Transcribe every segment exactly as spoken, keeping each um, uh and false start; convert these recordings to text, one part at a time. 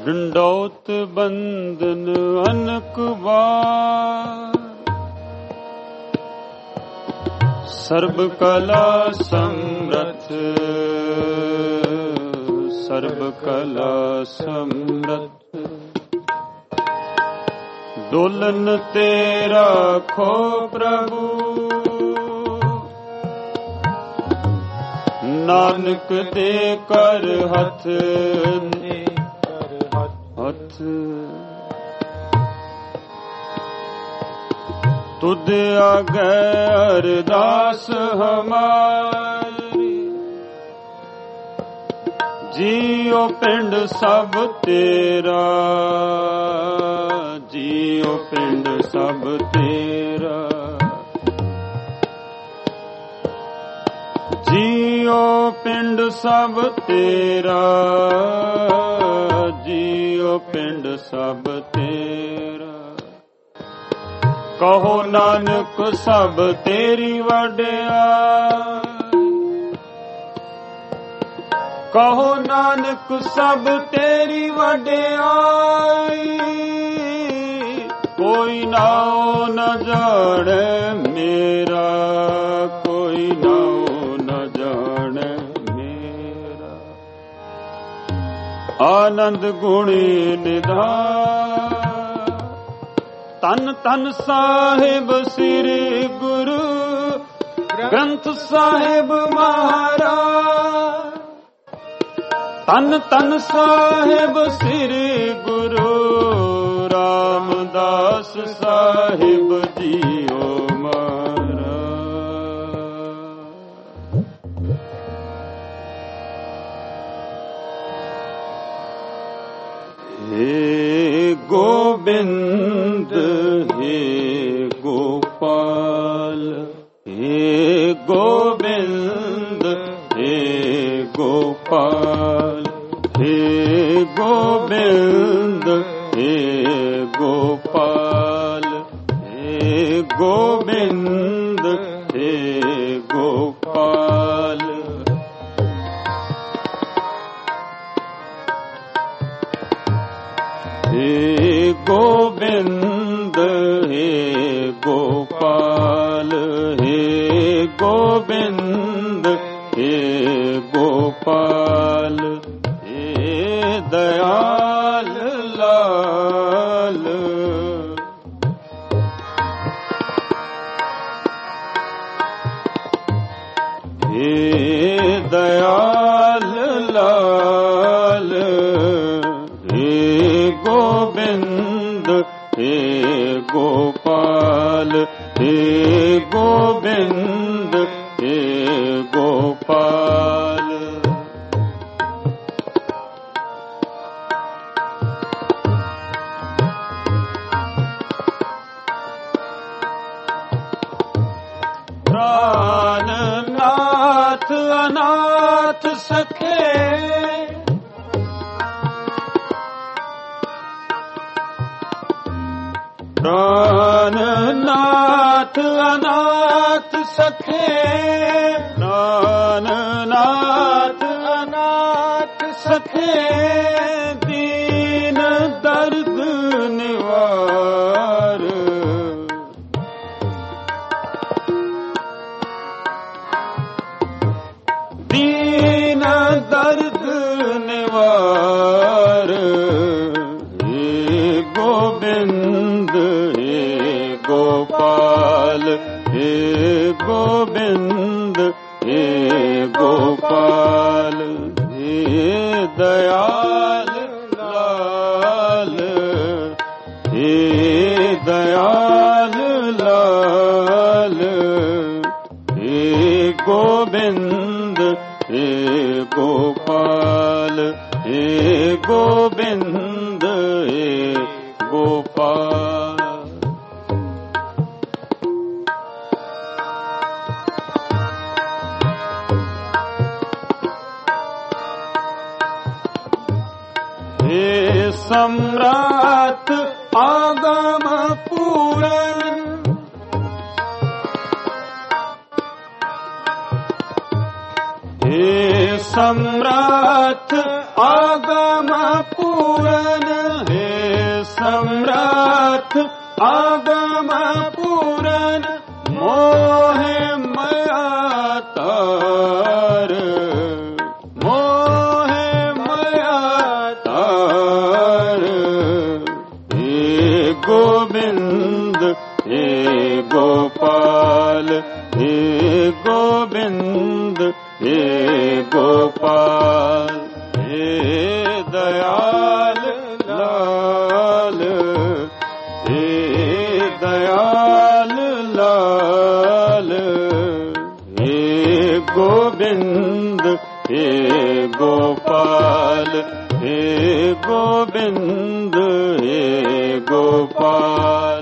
डंडौत बंदन अनक बार, सर्ब कला समरथ, सर्ब कला समरथ। डोलन तेरा खो प्रभु, नानक दे कर हथ, हथ। तुद आगे अरदास हमारी, जियो पिंड सब तेरा, जियो पिंड सब तेरा, जियो पिंड सब तेरा, जियो पिंड सब तेरा। कहो नानक सब तेरी वड्याई, कहो नानक सब तेरी वड्याई। कोई नाओ न जाने मेरा, कोई नाओ न जाने मेरा। आनंद गुणी निधान, तन तन साहिब श्री गुरु ग्रंथ साहिब महाराज। तन तन साहिब श्री गुरु रामदास साहिब जियो महाराज। हे गोविंद, हे गोपाल, हे गोविंद, हे गोपाल, हे गोविंद, हे गोपाल, हे गोविंद, हे गोपाल। हे गोविंद, हे गोपाल, हे गोविंद, हे गोपाल। हे दयाल लाल, हे दयाल लाल, हे गोविंद, हे गोपाल, हे गोविंद, हे गोपाल। प्राणनाथ अनाथ सखे, प्राणनाथ अनाथ सखे, प्राणनाथ अनाथ सखे। दीन दर्द निवार, दीन दर्द निवार। हे गोविंद, हे गोपाल, हे गोविंद, हे गोपाल। हे दयाल लाल, हे दयाल लाल, हे गोविंद, हे गोपाल, हे गोविंद, हे गोपाल। हे सम्राट आगम पूरन, हे सम्राट आगम पूरन। गोविंद हे गोपाल हे गोविंद हे गोपाल हे दयाल लाल हे दयाल लाल हे गोविंद हे गोपाल हे गोविंद हे गोपाल।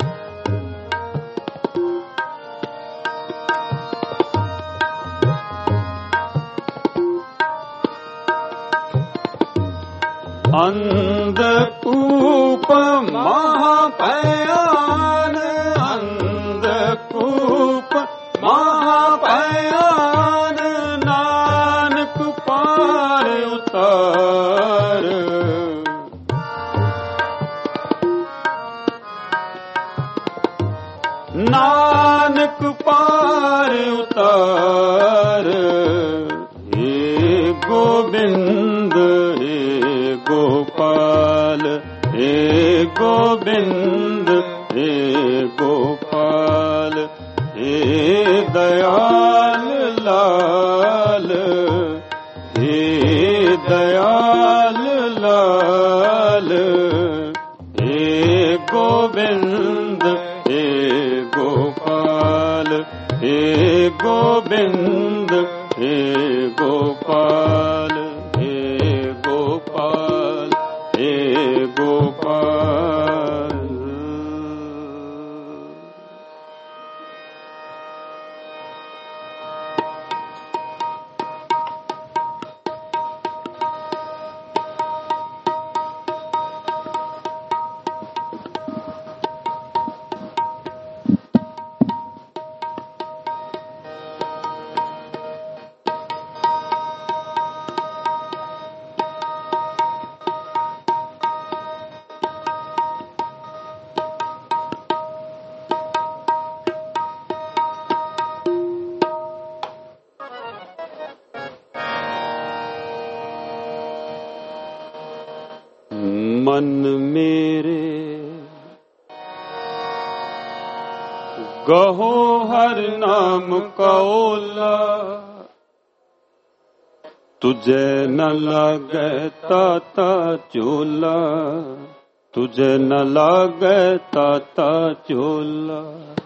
अंधकूप महाभयान अंधकूप महाभयान नानक पार उतार। नानक पार उतार हे गोविंद हे गोपाल हे गोविंद हे गोपाल हे दयाल लाल हे दयाल लाल हे गोविंद हे गोपाल हे गोविंद हे गोपाल हे गोपाल हे गोपाल। मन मेरे गहो हर नाम का ओला, तुझे न लागे ताता चोला, तुझे न लागे ताता चोला।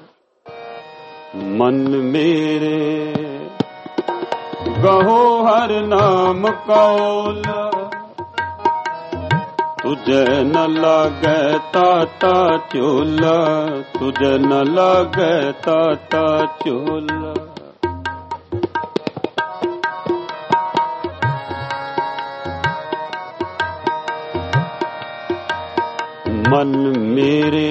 मन मेरे गहो हर नाम का ओला, तुझे न लागे ताता चोला, तुझे न लागे ताता चोला। मन मेरे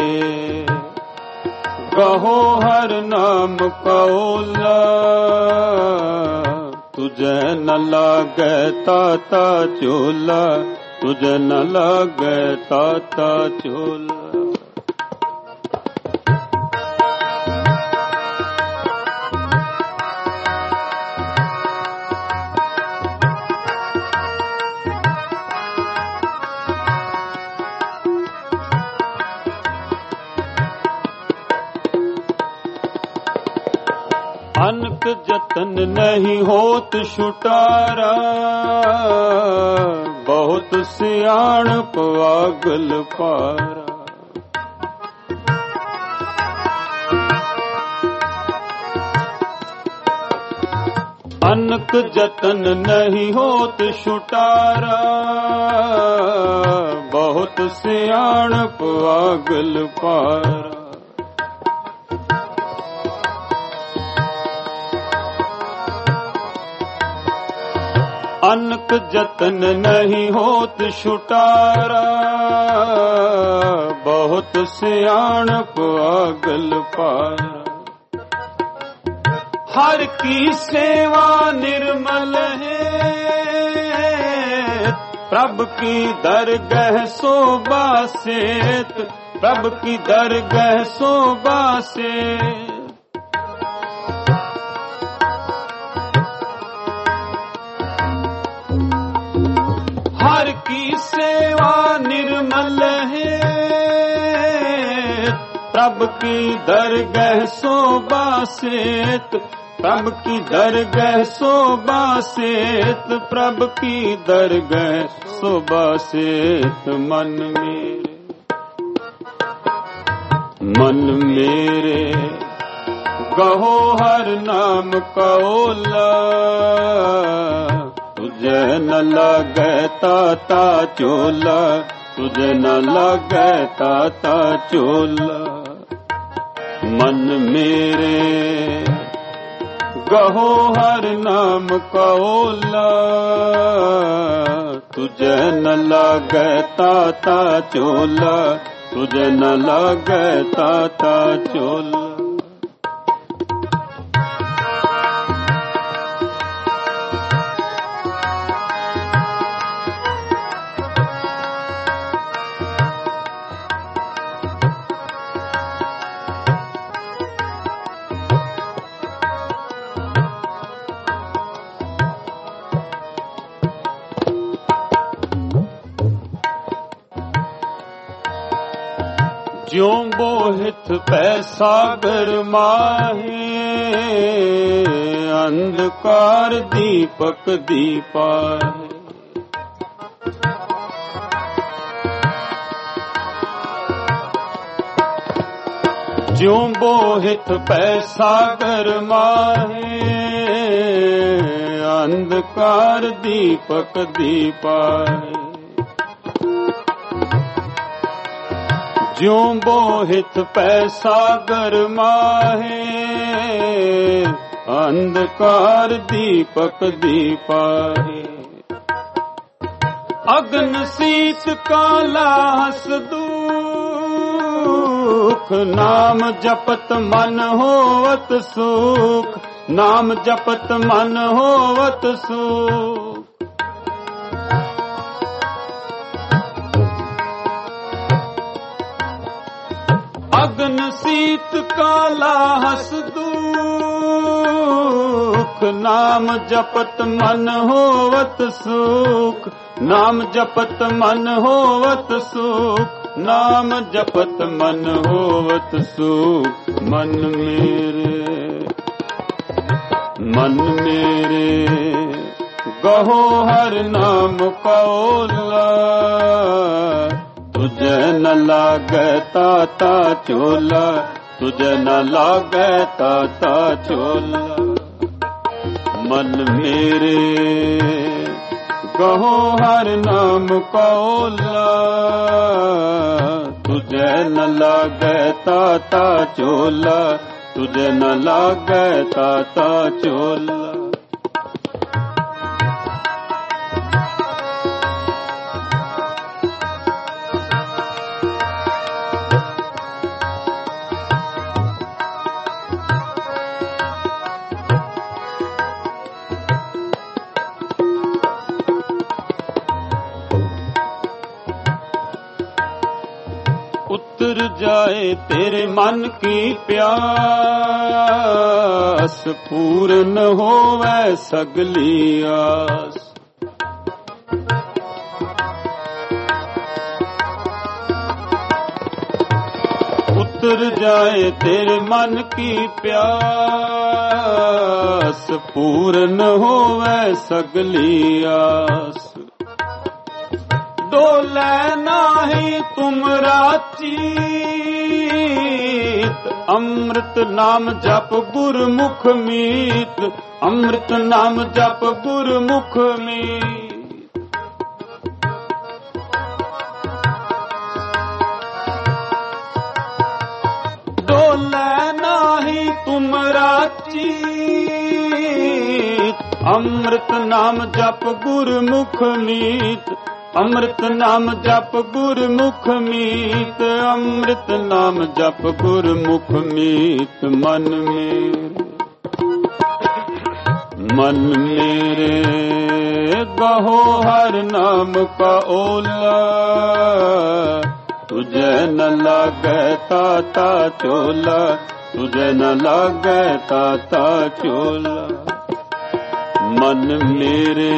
कहो हर नाम का ओला, तुझे न लागे ताता चोला, तुझे न लागे ताता चोला। अनक जतन नहीं होत छुटारा, बहुत सियाण पागल पारा। अनक जतन नहीं होत छुटारा, बहुत सियाण पागल पारा। अनक जतन नहीं होत छुटारा, बहुत सियाण पागल पारा। हर की सेवा निर्मल है, प्रभु की दरगह शोभा सेत, प्रभु की दरगह शोभा सेत। हर की सेवा निर्मल है, प्रभु की दरगह शोभा सेत, प्रभु की दरगह शोभा सेत, प्रभु की दरगह शोभा सेत। मन मेरे मन मेरे गहो हर नाम का ओला, तुझे न लगे ताता चोला, तुझे न लगे ताता चोला। मन मेरे गहो हर नाम का ओला, तुझे न लगे ताता चोला, तुझे न लगे ताता चोला। ज्यों बोहित पैसागर माहे, अंधकार दीपक दीपाहे। ज्यों बोहित पैसागर माहे, अंधकार दीपक दीपाहे। ज्यों बोहित पैसागर माहे, अंधकार दीपक दीपाहे। अग्न शीत काला हस दुख, नाम जपत मन होवत सुख, नाम जपत मन होवत सुख। अग्न शीत काला हस दुख, नाम जपत मन होवत सुख, नाम जपत मन होवत सुख, नाम जपत मन होवत सुख। मन मेरे मन मेरे गहो हर नाम का ओला, तुझे न लागे ताता चोला, तुझे न लागे ताता चोला। मन मेरे गहो हर नाम का ओला, तुझे न लागे ताता चोला, तुझे न लागे ताता चोला। उतर जाए तेरे मन की प्यास, पूर्ण होवे सगली आस। उतर जाए तेरे मन की प्यास, पूर्ण होवे सगली आस। डोले नाही तुमरा चीत, अमृत नाम जप गुरमुख मीत, अमृत नाम जप गुरमुख मीत। डोले नाही तुमरा चीत, अमृत नाम जप गुरमुख मीत, अमृत नाम जप गुरमुख मीत, अमृत नाम जप गुरमुख मीत। मन मेरे मन मेरे गहो हर नाम का ओला, तुझे न लागे ताता चोला, तुझे न लागे ताता चोला। मन मेरे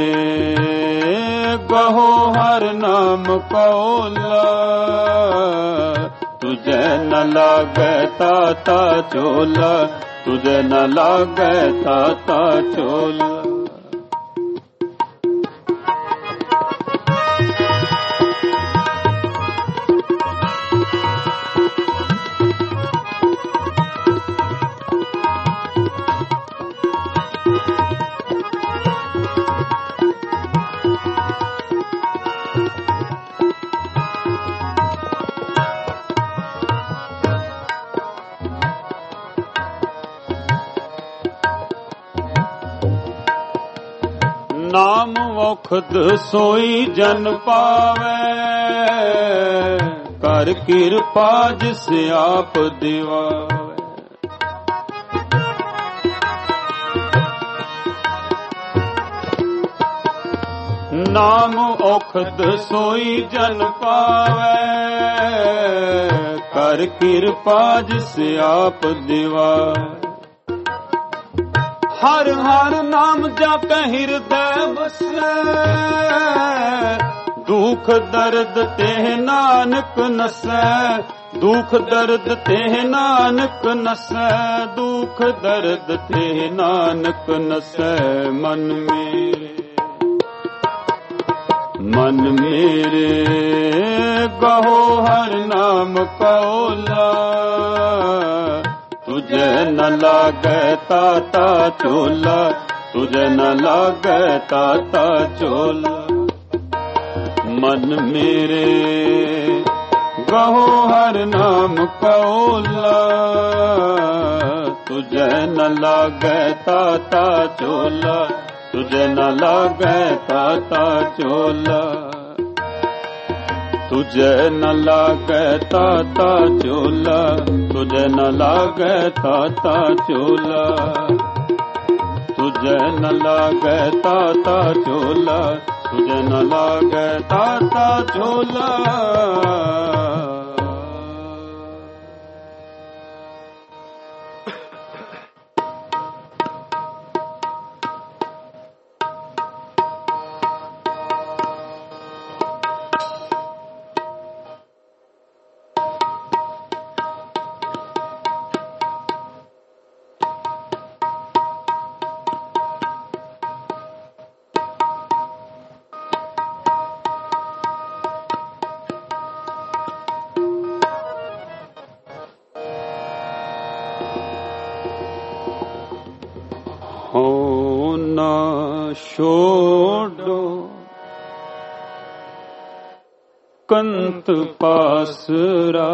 गहो हर नाम का ओला, तुझे न लागे ताता चोला, तुझे न लागे ताता चोला। नाम औखद सोई जन पावे, कर किरपा जिस आप दिवावे। नाम औखद सोई जन पावे, कर किरपा जिस आप दिवावे। हर हर नाम जाके हृदय बसे, दुख दर्द ते नानक नसै, दुख दर्द ते नानक नसै, दुख दर्द ते नानक नसै। मन मेरे मन मेरे कहो हर नाम कौला, तुझे न लागे ताता चोला, तुझे न लागे ताता चोला। मन मेरे गहो हर नाम कौला, तुझे न लागे ताता चोला, तुझे न लागे ताता चोला। तुझे न लागे ताता चोला, तुझे न लागे ताता चोला, तुझे न लागे ताता चोला, तुझे न लागे ताता चोला। हो ना छोड़ो कंत पासरा,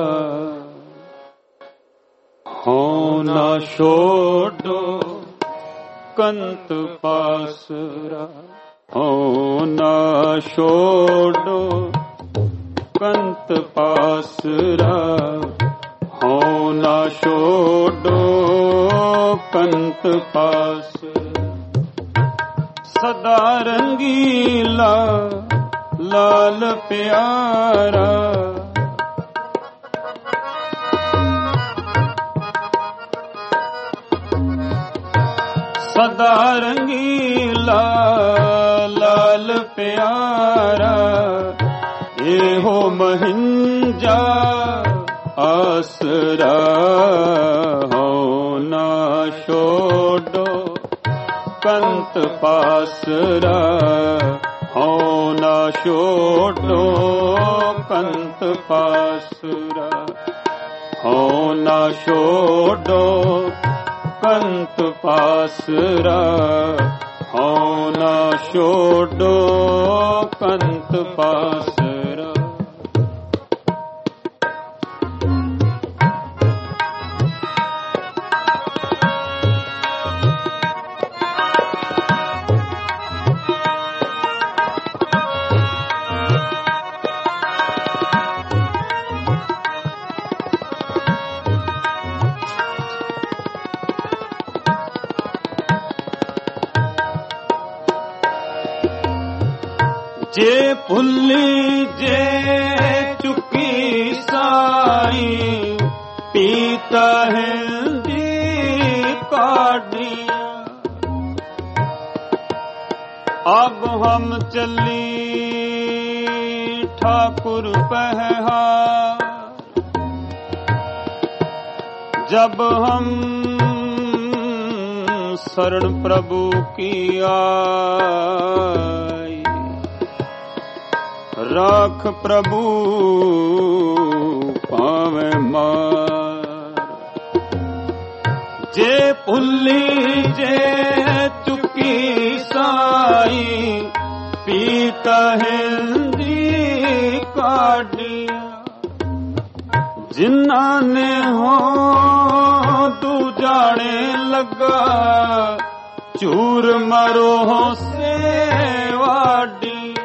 हो ना छोड़ो कंत पासरा, हो ना छोड़ो कंत पासरा, हो ना छोड़ो कंत पास। सदा रंगीला लाल प्यारा, सदा रंगीला लाल प्यारा, ये हो महिंजा आसरा, हो ना छोड़ो कंत पासरा, हो ना छोड़ो कंत पासरा, हो ना छोड़ो कंत पासरा, हो ना छोड़ो कंत पासरा। जे भुल्ली जे चुकी साई, पीता है जी काढ़िया। अब हम चली ठाकुर पहाड़, जब हम शरण प्रभु की आई, राख प्रभु पावे मार। जे भुल्ली जे चुकी साई, पीता हिंदी काटिया। जिन्ना ने हो तू जाने लगा, चूर मरो से वाडिया।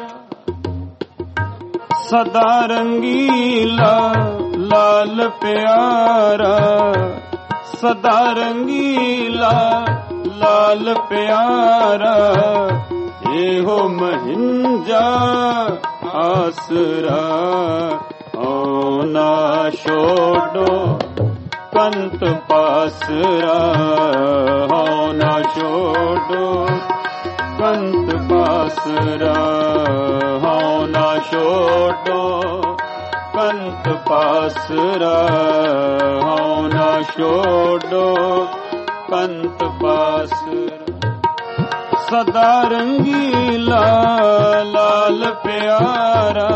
सदा रंगीला लाल प्यारा, सदा रंगीला लाल प्यारा। एहो महिंजा आसरा, ओ ना छोड़ो कंत पासरा। हो ना छोड़ो कंत पासरा, हो ना छोड़ो कंत पासरा। हो ना छोड़ो कंत पासरा। सदा रंगीला लाल प्यारा,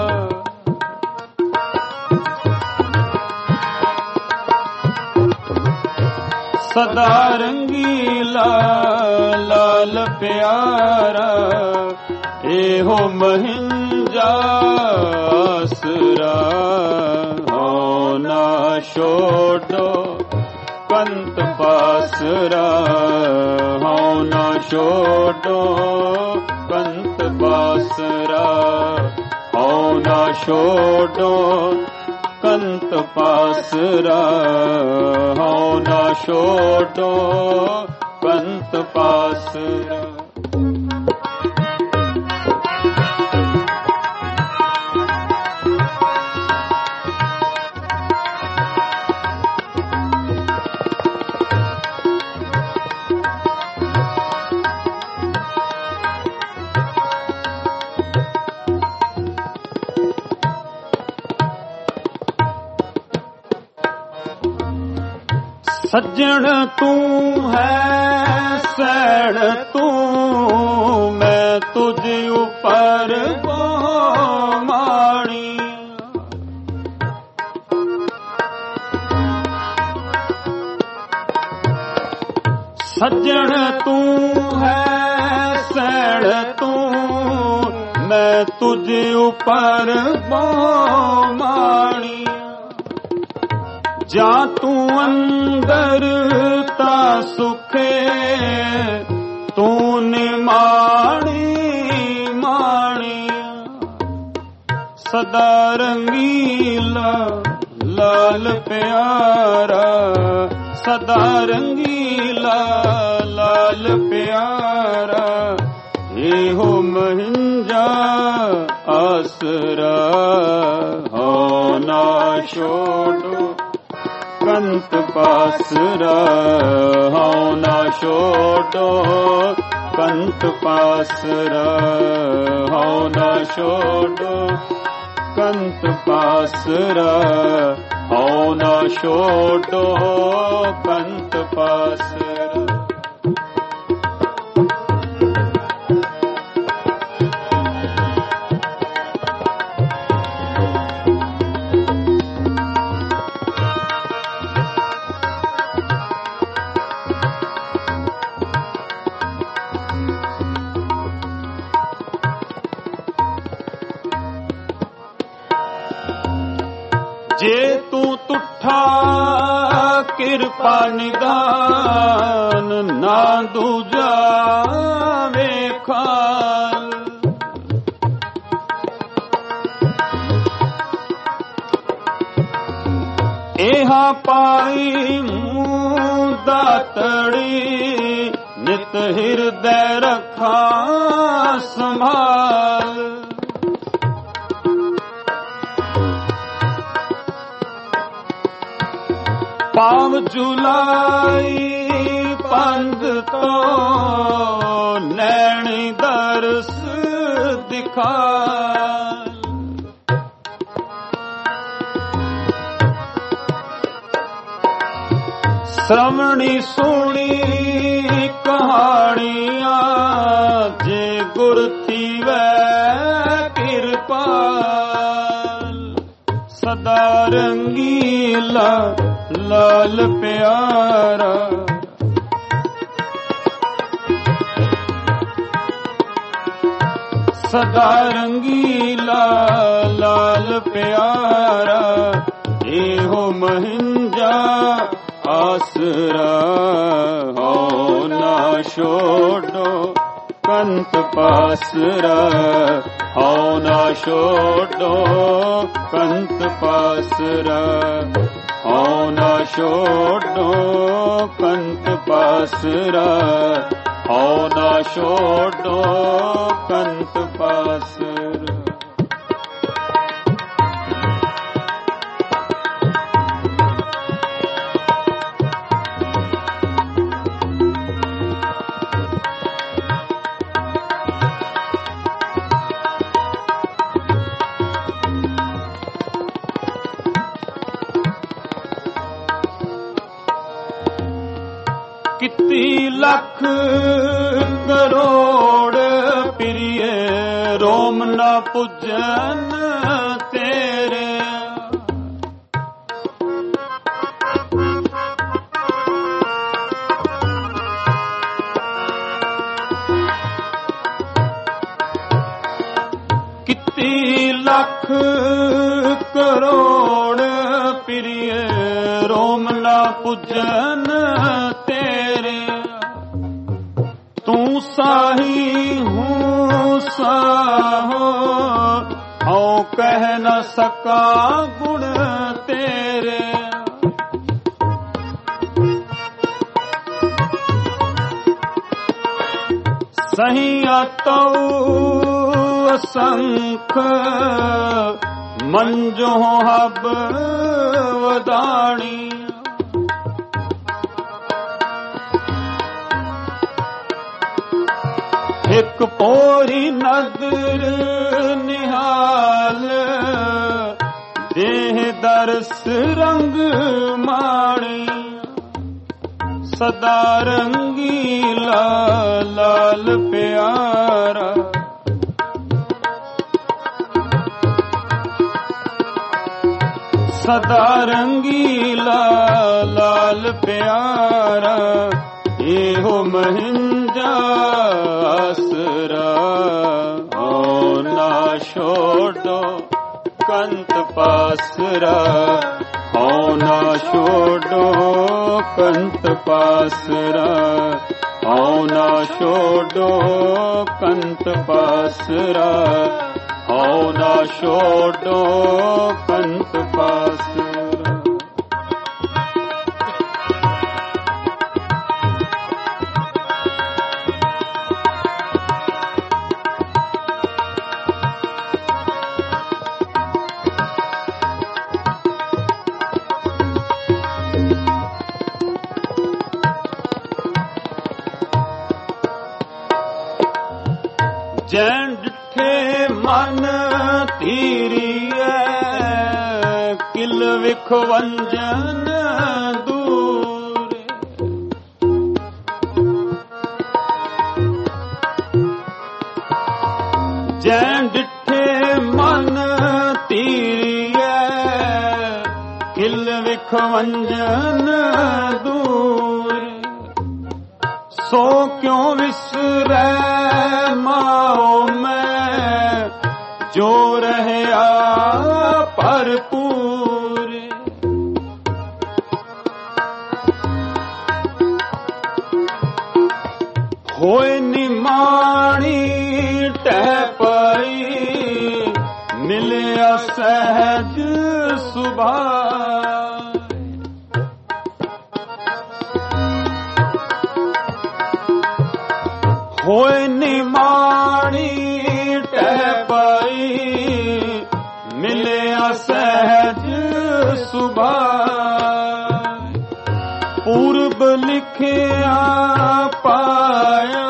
सदा रंगीला लाल प्यारा। एहो महिंजा आसरा, हो ना छोड़ो कंत पासरा। हो ना छोड़ो कंत पासरा। हो ना छोड़ो कंत पासरा। हो ना छोड़ो कंत पासरा। सज्जन तू है सैण तू, मैं तुझ ऊपर माणी। सज्जन तू है सैण तू, मैं तुझ ऊपर माणी। जा तू अंदर ता सुखे, तूने माणी माणी। सदा रंगीला लाल प्यारा, सदा रंगीला लाल प्यारा। एहो महिंजा आसरा, हो ना छोड़ो कंत पासरा। हो ना छोड़ो कंत पासरा। हो ना छोड़ो कंत पासरा। हो ना छोड़ो कंत पासरा। जे तू तुठा कृपा निदान, ना दूजा वेखाल। एहा पाई मूं दातड़ी, नित हृदय रखा संभाल। पाव जुलाई पंध तो, नैणी दर्श दिखा। श्रवणी सुनी कहानियां जे गुर थीवै कृपाल सदा रंगीला लाल प्यारा सदा रंगीला लाल प्यारा एहो महिंजा आसरा हो ना छोड़ो कंत पासरा हो ना छोड़ो कंत पासरा हो ना छोड़ो कंत पासरा हो ना छोड़ो कंत पासरा। किती लख करोड़ प्रिय रोम न पूजन तेरे किती लख करोड़ प्रिय रोम न पूजन तेरे तू साही हूँ साहो औ कह न सका गुण तेरे सही आतो असंख मंजो हब वदाणी एक पोरी नदर निहाल देह दरस रंग माणी सदा रंगीला लाल प्यारा सदा रंगीला लाल प्यारा एहो महिंजा आसरा ओ ना छोड़ो कंत पासरा ओ ना छोड़ो कंत पासरा ओ ना छोड़ो कंत पासरा ओ ना छोड़ो कंत पासरा। जैन डिठे मन तीरिए किल विख वंजन दूर जैन डिठे मन तीरिए किल विख वंजन दूर सो क्यों विसरै माओ में जो रहया भरपूर होए निमाणी टह पई मिलिया सहज सुभाए होए निमाणी टह पई मिलिया सहज सुभाए पूर्व लिखिया पाया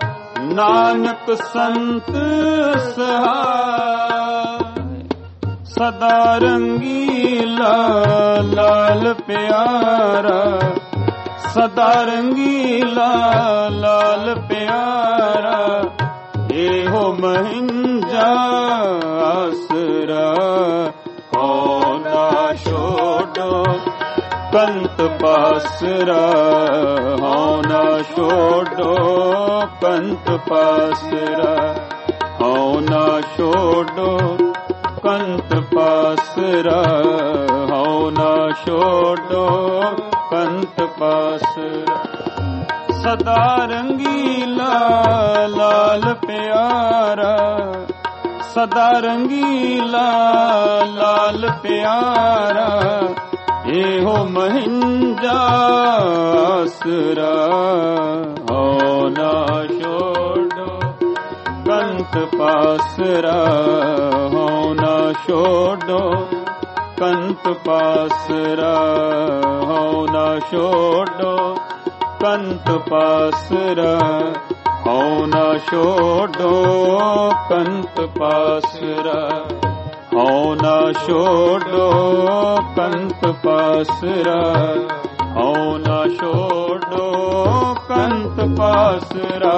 नानक संत सहाय ਸਦਾ ਰੰਗੀਲਾ ਲਾਲ ਪਿਆਰਾ, ਸਦਾ ਰੰਗੀਲਾ ਲਾਲ ਪਿਆਰਾ, ਇਹੋ ਮਹਿੰਜਾ ਆਸਰਾ, ਹਉ ਨਾ ਛੋਡੋ ਕੰਤ ਪਾਸਰਾ, ਹਉ ਨਾ ਛੋਡੋ ਕੰਤ ਪਾਸਰਾ, ਹਉ ਨਾ ਛੋਡੋ ਕੰਤ ਪਾਸਰਾ, ਹਉ ਨਾ ਛੋਡੋ ਕੰਤ ਪਾਸਰਾ। ਸਦਾ ਰੰਗੀਲਾ ਲਾਲ ਪਿਆਰਾ, ਸਦਾ ਰੰਗੀਲਾ ਲਾਲ ਪਿਆਰਾ, ਇਹੋ ਮਹਿੰਜਾ ਆਸਰਾ, ਹਉ ਨਾ ਛੋਡੋ ਕੰਤ ਪਾਸਰਾ, ਹਉ ਨਾ ਛੋਡੋ ਕੰਤ ਪਾਸਰਾ, ਹਉ ਨਾ ਛੋਡੋ ਕੰਤ ਪਾਸਰਾ, ਹਉ ਨਾ ਛੋਡੋ ਕੰਤ ਪਾਸਰਾ, ਹਉ ਨਾ ਛੋਡੋ ਕੰਤ ਪਾਸਰਾ, ਹਉ ਨਾ ਛੋਡੋ ਕੰਤ ਪਾਸਰਾ।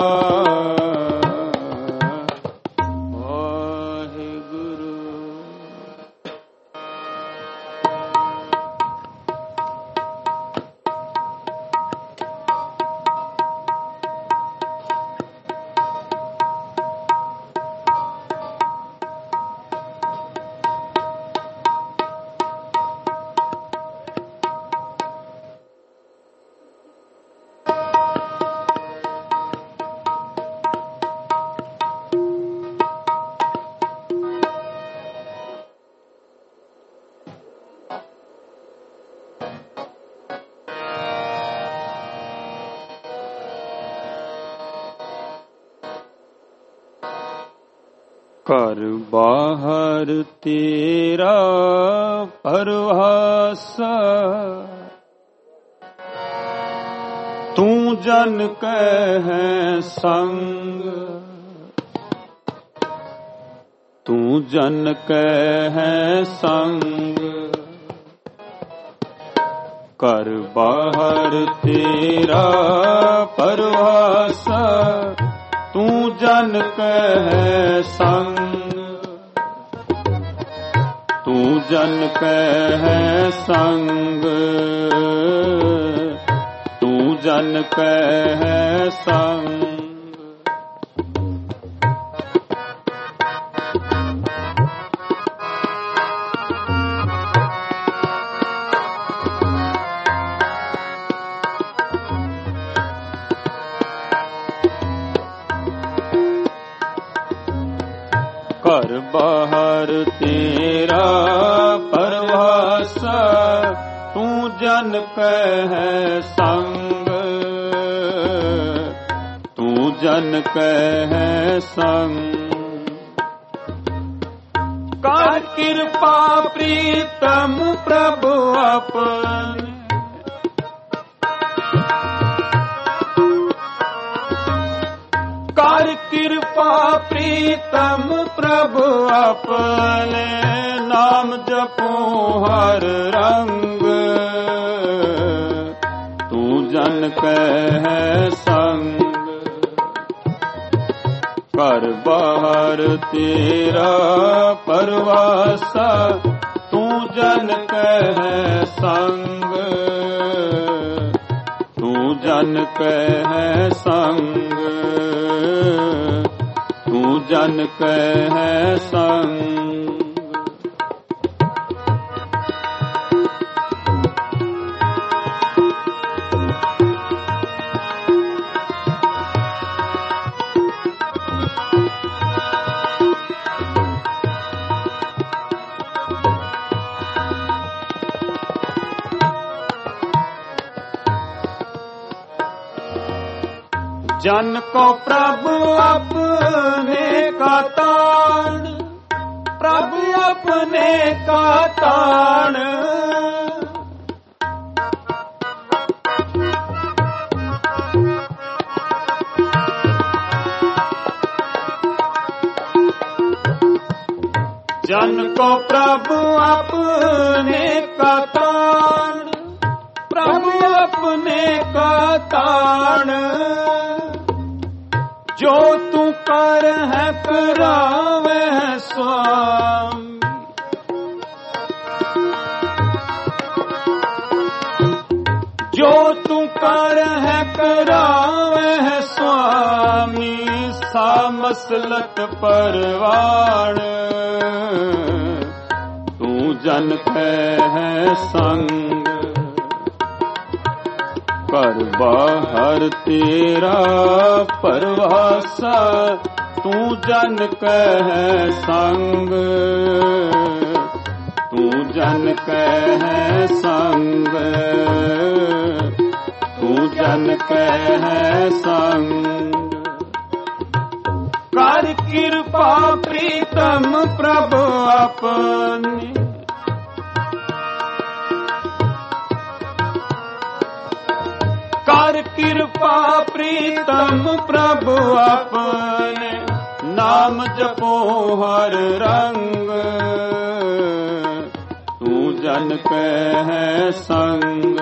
ਘਰ ਬਾਹਰ ਤੇਰਾ ਪਰਵਾਸਾ, ਤੂੰ ਜਨ ਕਹਿ ਸੰਗ, ਤੂੰ ਜਨ ਕਹਿ ਸੰਗ, ਘਰ ਬਾਹਰ ਤੇਰਾ ਪਰਵਾਸਾ, ਤੂੰ ਜਨ ਕਹਿ ਸੰਗ, ਤੂੰ ਜਨ ਕਹਿ ਸੰਗ, ਤੂੰ ਜਨ ਕਹਿ ਸੰਗ। ਘਰ ਬਾਹਰ ਤੇਰਾ ਪਰਵਾਸਾ, ਤੂੰ ਜਨ ਕਹਿ ਸੰਗ, ਤੂੰ ਜਨ ਕਹਿ ਸੰਗ। ਕਰ ਕਿਰਪਾ ਪ੍ਰੀਤਮ ਪ੍ਰਭੂ ਆਪਣੇ, ਕਰ ਕਿਰਪਾ ਪ੍ਰੀਤਮ ਪ੍ਰਭੂ ਆਪਣੇ, ਨਾਮ ਜਪੋ ਹਰ ਰੰਗ, ਤੂੰ ਜਨ ਕਹਿ ਸੰਗ। ਘਰ ਬਾਹਰ ਤੇਰਾ ਪਰਵਾਸਾ, ਤੂੰ ਜਨ ਕਹਿ ਸੰਗ, ਤੂੰ ਜਨ ਕਹਿ ਸੰਗ, ਤੂੰ ਜਨ ਕਹਿ ਸੰਗ। जन को प्रभु अपने का तान, प्रभु अपने का तान, जन को प्रभु अपने का ताण, प्रभु अपने का ताण, जो तू कर है करावे है स्वामी। जो तू कर है करावे है स्वामी, सा मसलत परवाण, तू जन है संग, कर बाहर तेरा परवासा, तू जन कह संग, तू जन कह संग, तू जन कह संग। कर कृपा प्रीतम प्रभु अपने, कर कृपा प्रीतम प्रभु अपने, नाम जपो हर रंग, तू जन कह संग,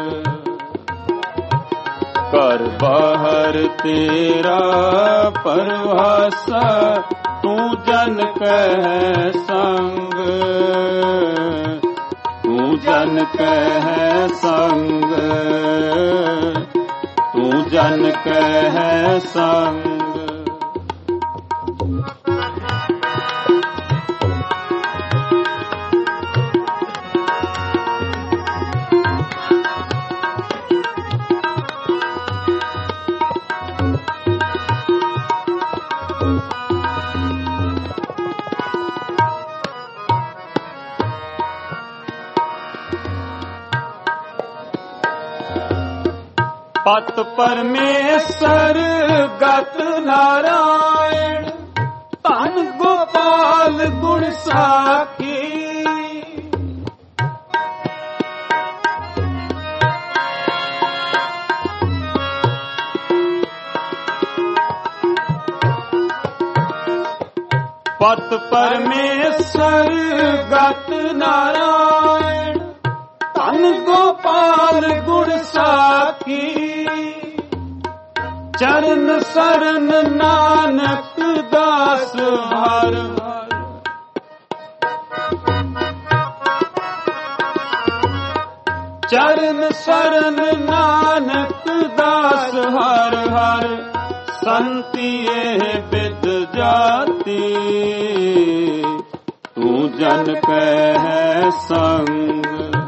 कर बाहर तेरा परवासा, तू जन कह संग, तू जन कह संग, तू जन कह संग। पत परमेश्वर गत नारायण, धन गोपाल गुण साखी, पत परमेश्वर गत नारायण, धन गोपाल गुण साखी, चरण शरण नानक दास हर हर, चरण शरण नानक दास हर हर, संतिये विद जाति, तू जन कह संग,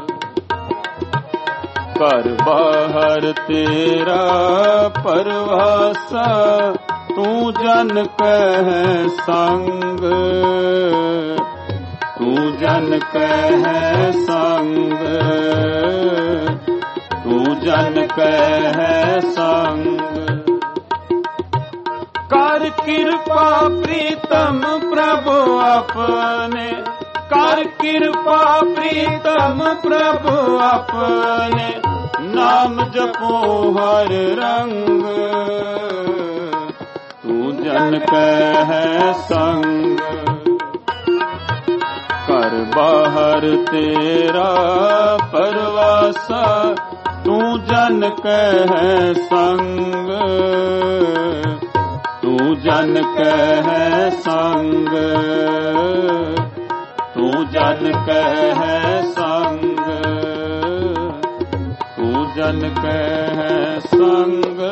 कर बाहर तेरा परवासा, तू जन कह संग, तू जन कह संग, तू जन कह संग। कर कृपा प्रीतम प्रभु अपने, कर कृपा प्रीतम प्रभु अपने, नाम जपो हर रंग, तू जन कह संग, कर बाहर तेरा परवासा, तू जन कह संग, तू जन कह संग, तू जन कह संग, तू जन कह संग।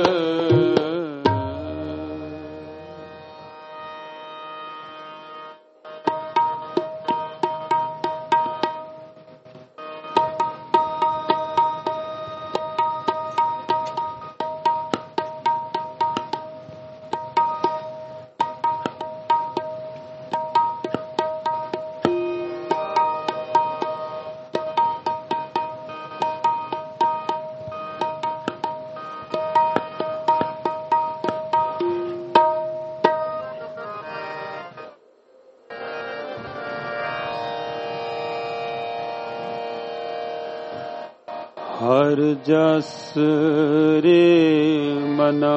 हर जस रे मना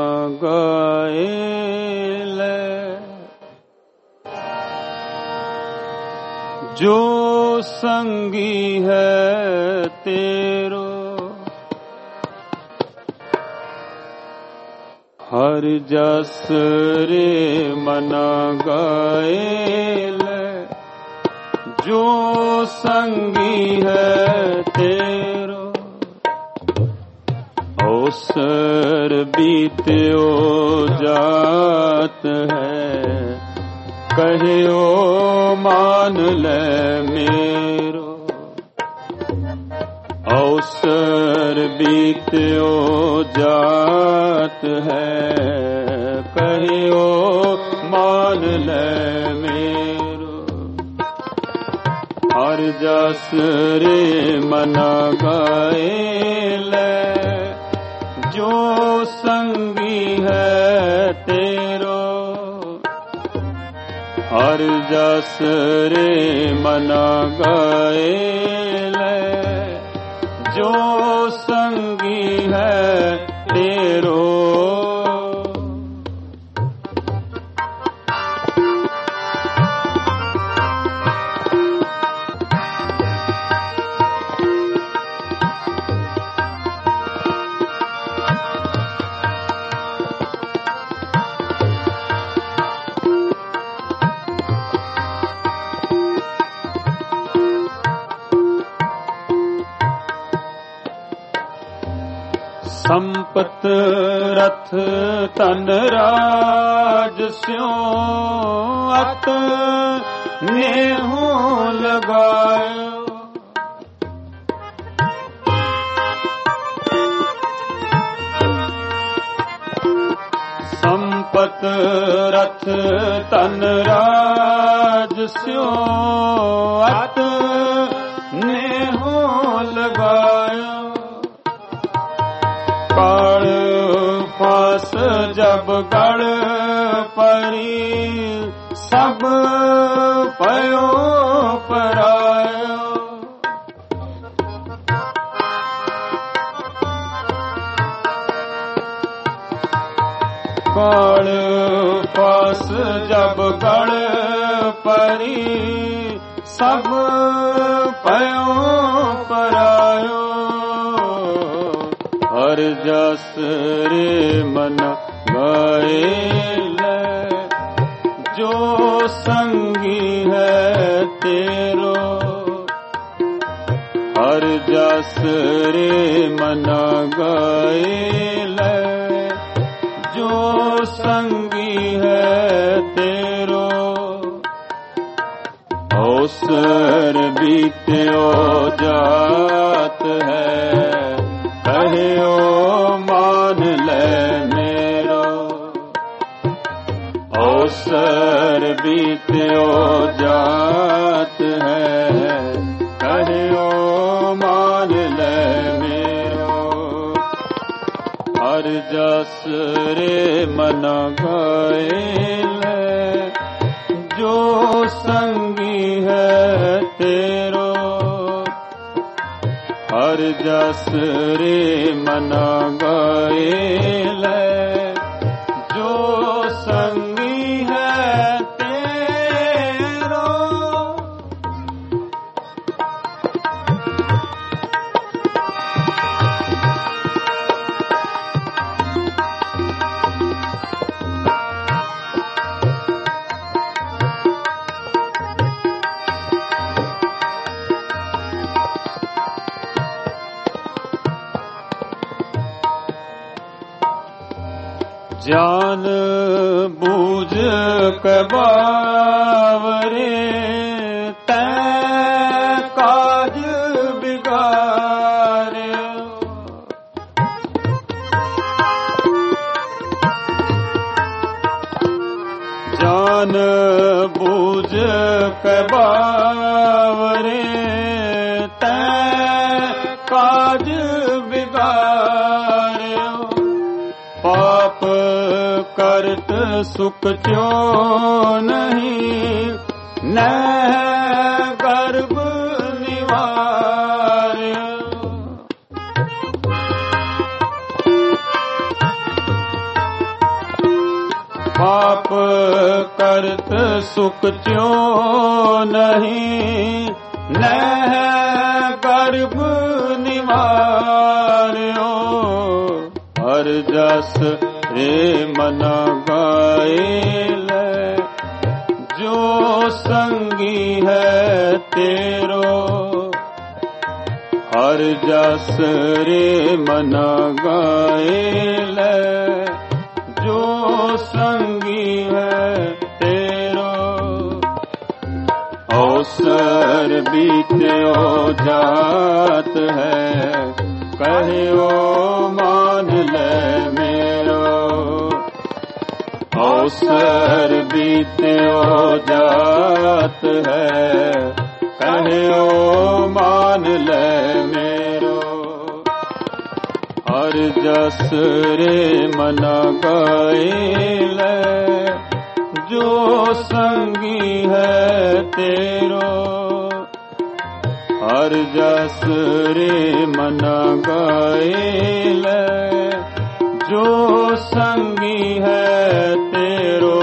गाए ले, जो संगी है तेरो, हर जस रे मना गाएल। जो संगी है तेरो, अवसर बीत्यो जात है, कहियो मान ले मेरो। अवसर बीत्यो जात है, कहियो मान ले मेरो। हर जस रे मना गाएल, जो संगी है तेरो, हर जस रे मना गाएल। जो संगी है तेरो, संपत रथ तन राज स्यों, अत नेहू लगायो। संपत रथ तन राज स्यों, अत नेहू लगायो। काल फास जब गढ़ परी, सब पयो परायो। काल फास जब गढ़ परी, सब पयो परायो। हर जस रे मन गाएल, जो संगी है तेरो, हर जस रे मन गाएल। जो संगी है तेरो, अवसर बीत्यो जात है, कहियो मान ले मेरो। अवसर बीत्यो जात है, कहियो मान ले मेरो। हर जस रे मन गाएल, जो संगी है तेरो, हर जस रे मना गाएल। जो संगी है तेरो, जान बूझ के बावरे, तैं काज बिगारे। जान बूझ के बावरे, तैं काज बिगारे। पाप करत सुख क्यों नहीं, न गर्भ निवार। पाप करत सुख त्यों नहीं, नह गर्भ निवार्यो। हर जस रे मन गायल, जो संगी है तेरो। हर जस रे मन गायल, जो संगी है तेरो। अवसर बीत्यो जात है, कहो मान ले मेरो। अवसर बीत्यो जात है, कहो मान ले मेरो। हर जस रे मन गायल, जो संगी है तेरो। हर जस रे मन गायल, जो संगी है तेरो।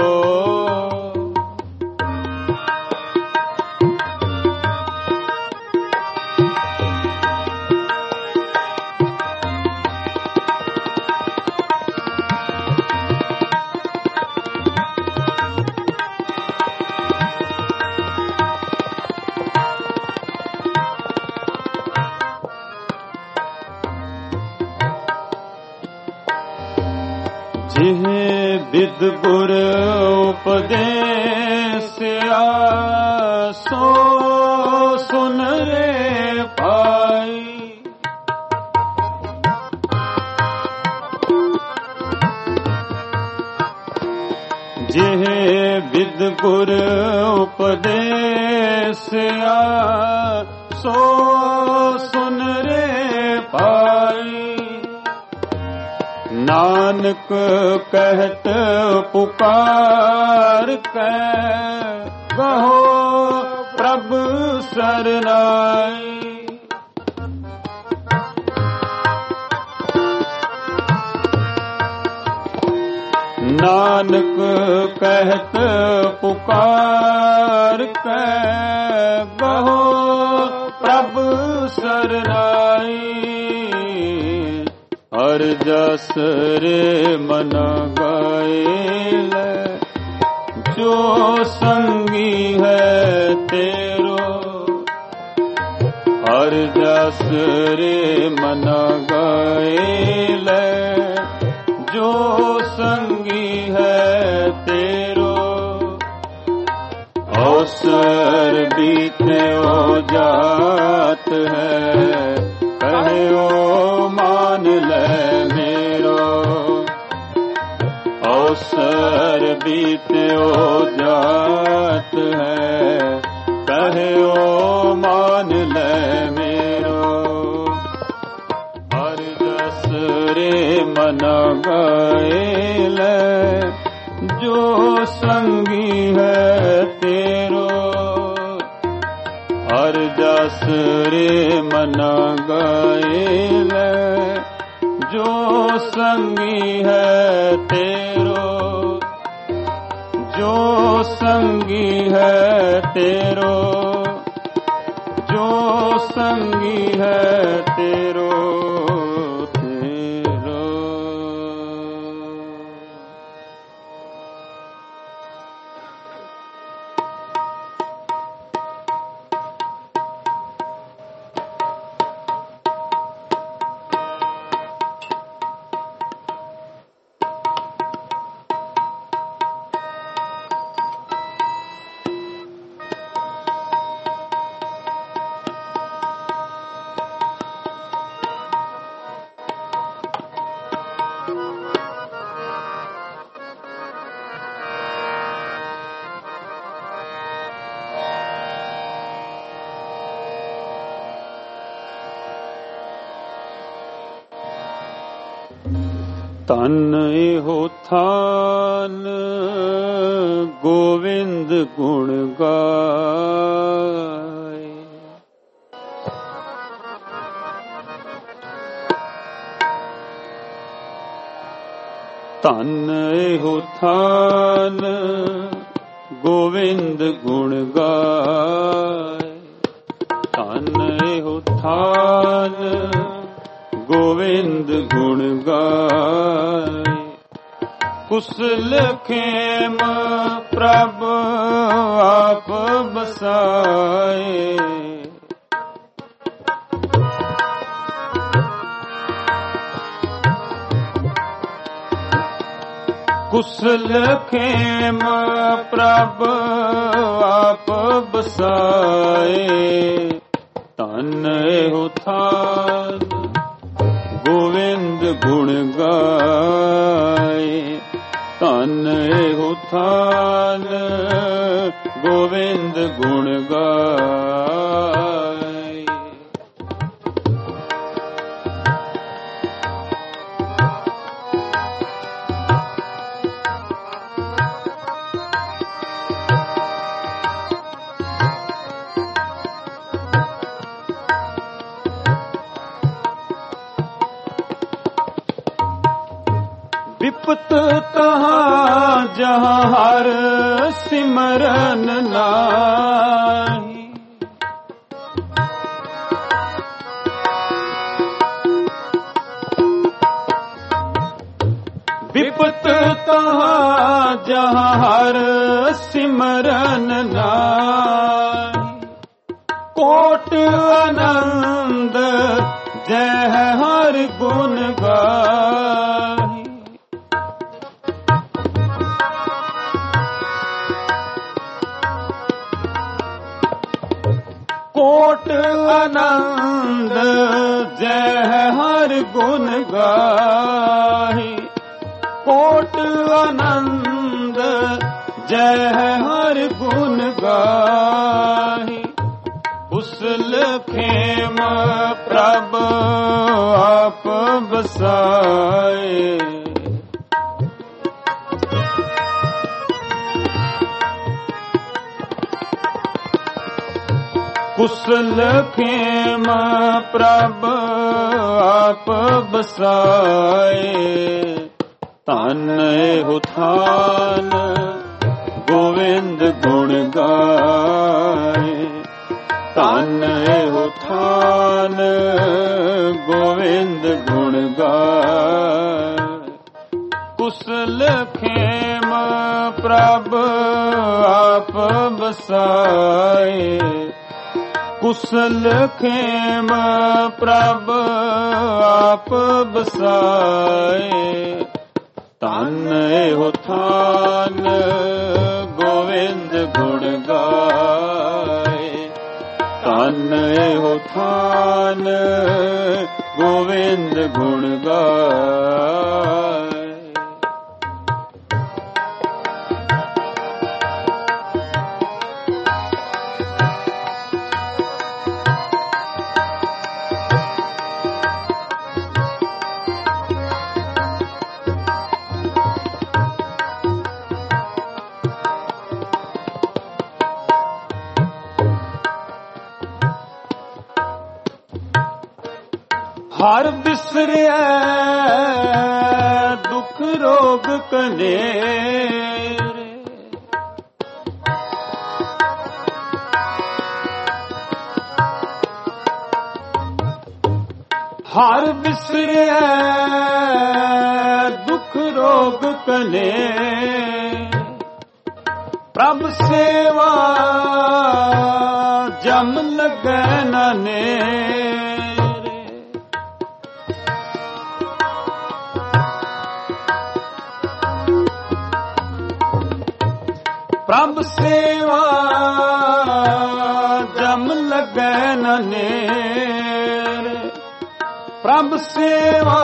जिह विद गुर उपदेसिया, सो सुन रे पाई। जिह विद गुर उपदेसिया, सो सुन रे पाई। नानक कहत पुकार कै, कहो प्रभु सरनाई। नानक कहत पुकार कै, कहो प्रभु सरनाई। हर जस रे मन गायल, जो संगी है तेरो। हर जस रे मन गायल, जो संगी है तेरो। अवसर बीत्यो जात है, कहो मान ले मेरो। अवसर बीत्यो जात है, कहो मान ले मेरो। हर जस रे मन गायल, जो संगी है तेरो। हर जस रे मन गायल, जो संगी है तेरो। जो संगी है तेरो, जो संगी है तेरो। तन एहो थान गोविंद गुण गाय, तन एहो थान ਗੋਵਿੰਦ ਗੁਣ ਗਾਏ। ਧਨ ਇਹੋ ਥਾਨ ਗੋਵਿੰਦ ਗੁਣ ਗਾਏ। ਕੁਸਲ ਖੇਮ ਪ੍ਰਭ ਆਪ ਬਸਾਏ। ਕੁਸਲ ਖੇਮ ਪ੍ਰਭ ਆਪ ਬਸਾਏ। ਧਨ ਇਹੋ ਥਾਨ ਗੋਵਿੰਦ ਗੁਣ ਗਾਏ। ਧਨ ਇਹੋ ਥਾਨ ਗੋਵਿੰਦ ਗੁਣ ਗਾਏ। ਵਿਪਤ ਤਹਾਂ ਜਹਾਂ ਹਰ ਸਿਮਰਨ ਨਾਹੀ। ਵਿਪਤ ਤਹਾਂ ਜਹਾਂ ਹਰ ਸਿਮਰਨ ਨਾਹੀ। ਕੋਟ ਆਨੰਦ ਜੈ ਹਰਿ ਗੁਣ ਗਾਹੀ। ਕੋਟ ਆਨੰਦ ਜੈ ਹਰਿ ਗੁਣ ਗਾਹੀ। ਕੋਟ ਆਨੰਦ ਜੈ ਹਰਿ ਗੁਣ ਗਾਹੀ। ਕੁਸਲ ਖੇਮ ਪ੍ਰਭ ਆਪ ਬਸਾਏ। ਕੁਸਲ ਖੇਮ ਪ੍ਰਭ ਆਪ ਬਸਾਏ। ਧਨ ਇਹੋ ਥਾਨ ਗੋਵਿੰਦ ਗੁਣ ਗਾਏ। ਧਨ ਇਹੋ ਥਾਨ ਗੋਵਿੰਦ ਗੁਣ ਗਾਏ। ਕੁਸਲ ਖੇਮ ਪ੍ਰਭ ਆਪ ਬਸਾਏ। ਕੁਸਲ ਖੇਮ ਪ੍ਰਭ ਆਪ ਬਸਾਏ। ਧਨ ਇਹੋ ਥਾਨ ਗੋਵਿੰਦ ਗੁਣ ਗਾਏ। ਧਨ ਇਹੋ ਥਾਨ ਗੋਵਿੰਦ ਗੁਣ ਗਾਏ। ਹਰ ਬਿਸਰਿਆ ਦੁਖ ਰੋਗ ਕਨੇਰੇ। ਹਰ ਬਿਸਰਿਆ ਦੁਖ ਰੋਗ ਕਨੇਰੇ। ਪ੍ਰਭ ਸੇਵਾ ਜਮ ਲੱਗੈ ਨਾ ਨੇਰੇ। ਪ੍ਰਭ ਸੇਵਾ ਜਮ ਲੱਗੈ ਨ ਨੇਰੇ। ਪ੍ਰਭ ਸੇਵਾ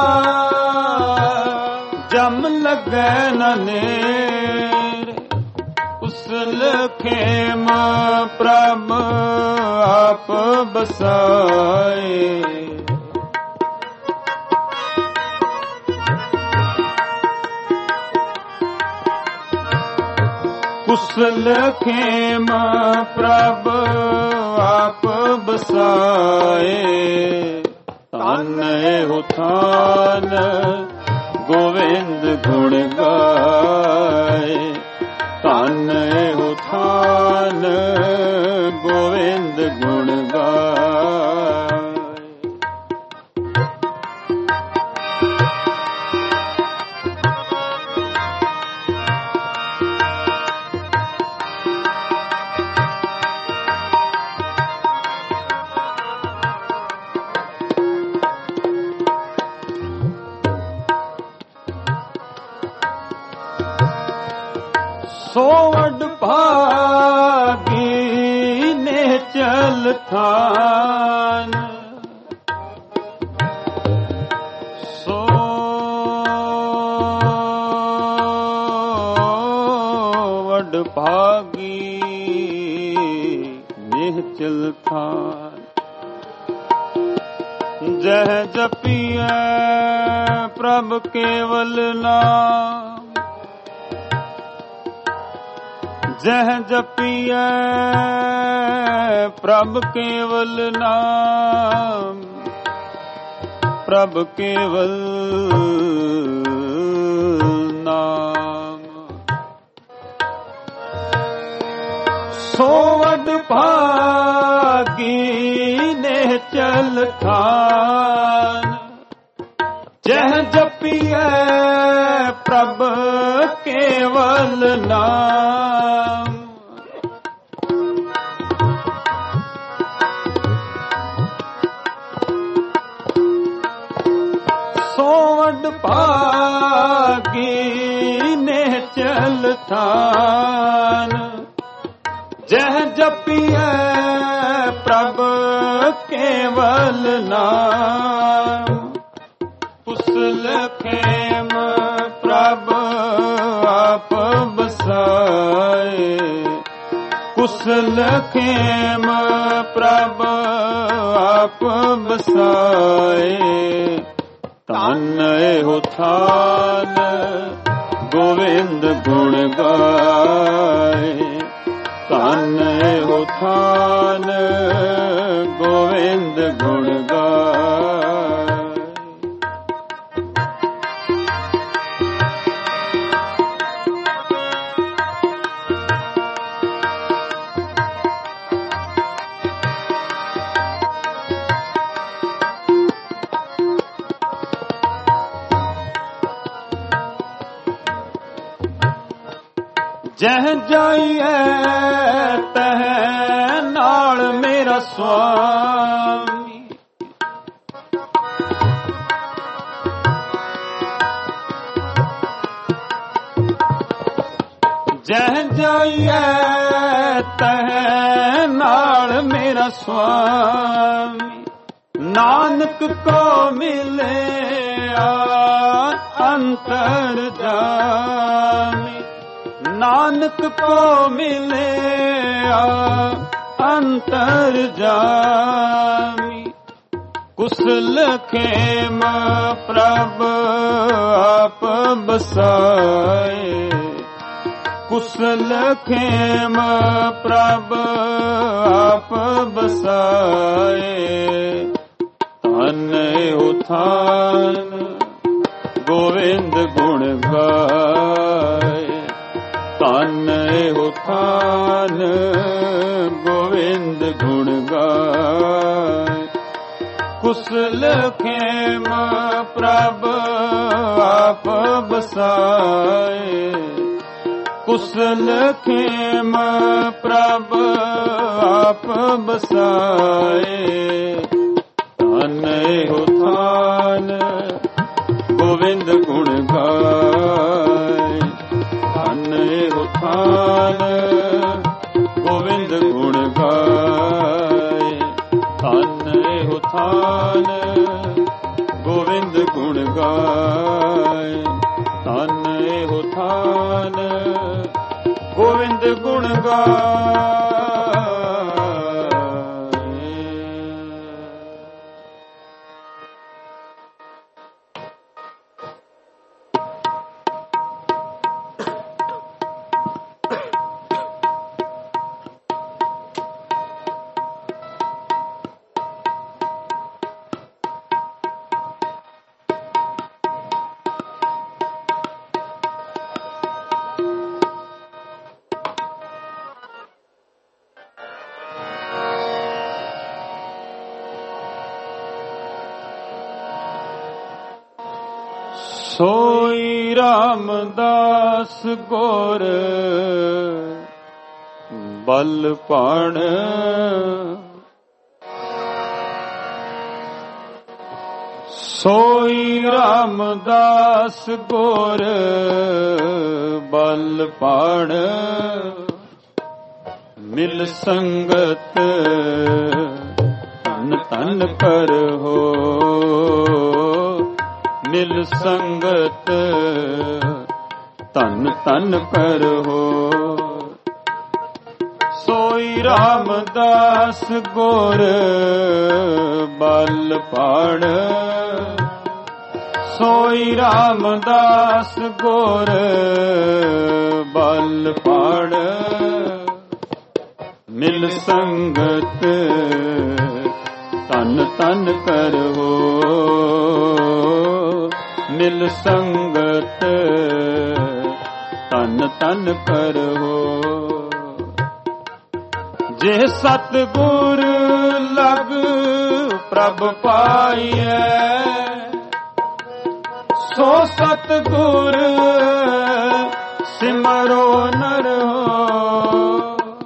ਜਮ ਲੱਗੈ ਨ ਨੇਰੇ। ਕੁਸਲ ਖੇਮ ਪ੍ਰਭ ਆਪ ਬਸਾਏ। ਕੁਸਲ ਖੇਮ ਪ੍ਰਭ ਆਪ ਬਸਾਏ। ਧਨ ਇਹੋ ਥਾਨ ਗੋਵਿੰਦ ਗੁਣ ਗਾਏ। ਧਨ ਇਹੋ ਥਾਨ ਗੁਣ ਗਾਏ। ਸੋ ਵਡ ਭਾਗੀ ਨੇ ਚਲ ਥਾਨ, ਸੋ ਵਡ ਭਾਗੀ ਨੇ ਚਲ ਥਾਨ। ਜਹ ਜਪੀਐ ਪ੍ਰਭ ਕੇਵਲ ਨਾਮ, ਜਹ ਜਪੀਐ ਪ੍ਰਭ ਕੇਵਲ ਨਾਮ, ਪ੍ਰਭ ਕੇਵਲ ਨਾਮ। ਸੋ ਵਡ ਭਾਗੀ ਨੇ ਚਲ ਥਾਨ, ਜਹ ਜਪੀਐ ਪ੍ਰਭ ਕੇਵਲ ਨਾਮ। ਸੋ ਵਡ ਭਾਗੀ ਨੇ ਚਲ ਥਾਨ, ਜਹ ਜਪੀਐ ਪ੍ਰਭ ਕੇਵਲ ਨਾਮ। ਕੁਸਲ ਖੇਮ ਪ੍ਰਭ ਆਪ ਬਸਾਏ, ਕੁਸਲ ਖੇਮ ਪ੍ਰਭ ਆਪ ਬਸਾਏ। ਧੰਨ ਇਹੋ ਥਾਨ ਗੋਵਿੰਦ ਗੁਣ ਗਾਏ, ਧੰਨ ਇਹੋ ਥਾਨ ਗੋਵਿੰਦ ਗੁਣ ਗਾਏ। ਜਹ ਜਾਈਐ ਤਹ ਨਾਲ ਮੇਰਾ ਸੁਆਮੀ, ਜਹ ਜਾਈਐ ਤਹ ਨਾਲ ਮੇਰਾ ਸੁਆਮੀ। ਨਾਨਕ ਕੋ ਮਿਲਿਆ ਅੰਤਰ ਜਾਮੀ, ਨਾਨਕ ਕੋ ਮਿਲਿਆ ਅੰਤਰ ਜਾਮੀ। ਕੁਸਲ ਖੇਮ ਪ੍ਰਭ ਆਪ ਬਸਾਏ, ਕੁਸਲ ਖੇਮ ਪ੍ਰਭ ਆਪ ਬਸਾਏ। ਧੰਨ ਇਹੋ ਥਾਨ ਗੋਵਿੰਦ ਗੁਣ ਗਾਏ, ਧੰਨ ਇਹੋ ਥਾਨ ਗੋਵਿੰਦ ਗੁਣ ਗਾਏ। ਕੁਸਲ ਖੇਮ ਪ੍ਰਭ ਆਪ ਬਸਾਏ, ਕੁਸਲ ਖੇਮ ਪ੍ਰਭ ਆਪ ਬਸਾਏ। ਧੰਨ ਇਹੋ ਥਾਨ ਗੋਵਿੰਦ ਗੁਣ ਗਾਏ, ਧੰਨ ਇਹੋ ਥਾਨ ਗੋਵਿੰਦ ਗੁਣ ਗਾਏ, ਧੰਨ ਇਹੋ ਥਾਨ ਗੋਵਿੰਦ ਗੁਣ ਗਾਏ, ਧੰਨ ਇਹੋ ਥਾਨ ਗੋਵਿੰਦ ਗੁਣ ਗਾਏ। ਸੋਈ ਰਾਮਦਾਸ ਗੁਰ ਬਲ ਭਾਣ। ਸੋਈ ਰਾਮਦਾਸ ਗੁਰ ਬਲ ਭਾਣ। ਮਿਲ ਸੰਗਤ ਧਨ ਧਨ ਕਰਹੁ। ਮਿਲ ਸੰਗਤ ਧਨ ਧਨ ਕਰਹੁ। ਸੋਈ ਰਾਮਦਾਸ ਗੁਰ ਬਲ ਭਾਣ। ਸੋਈ ਰਾਮਦਾਸ ਗੁਰ ਬਲ ਭਾਣ। ਮਿਲ ਸੰਗਤ ਧਨ ਧਨ ਕਰਹੁ। ਮਿਲ ਸੰਗਤ ਧਨ ਧਨ ਕਰਹੁ। ਜੇ ਸਤਿਗੁਰ ਲਗ ਪ੍ਰਭ ਪਾਈਐ। ਸੋ ਸਤਿਗੁਰ ਸਿਮਰੋ ਨਰ ਹੋ।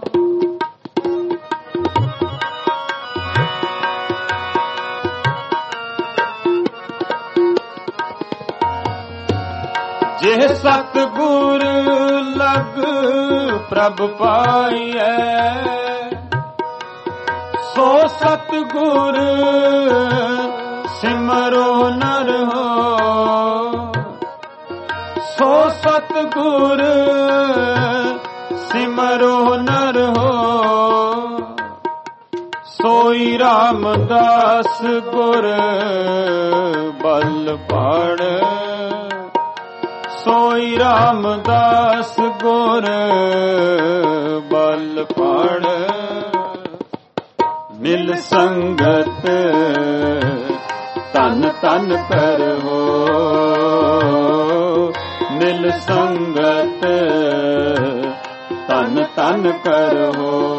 ਜੇ ਸਤਿਗੁਰ ਲਗ ਪ੍ਰਭ ਪਾਈਐ। ਸੋ ਸਤਿਗੁਰ ਸਿਮਰੋ ਨਰ ਹੋ। ਸੋ ਸਤਿਗੁਰ ਸਿਮਰੋ ਨਰ ਹੋ। ਸੋਈ ਰਾਮਦਾਸ ਗੁਰ ਬਲ ਭਾਣ। ਸੋਈ ਰਾਮਦਾਸ ਗੁਰ ਬਲ ਭਾਣ। ਮਿਲ ਸੰਗਤ ਧਨ ਧਨ ਕਰਹੁ। ਮਿਲ ਸੰਗਤ ਧਨ ਧਨ ਕਰਹੁ।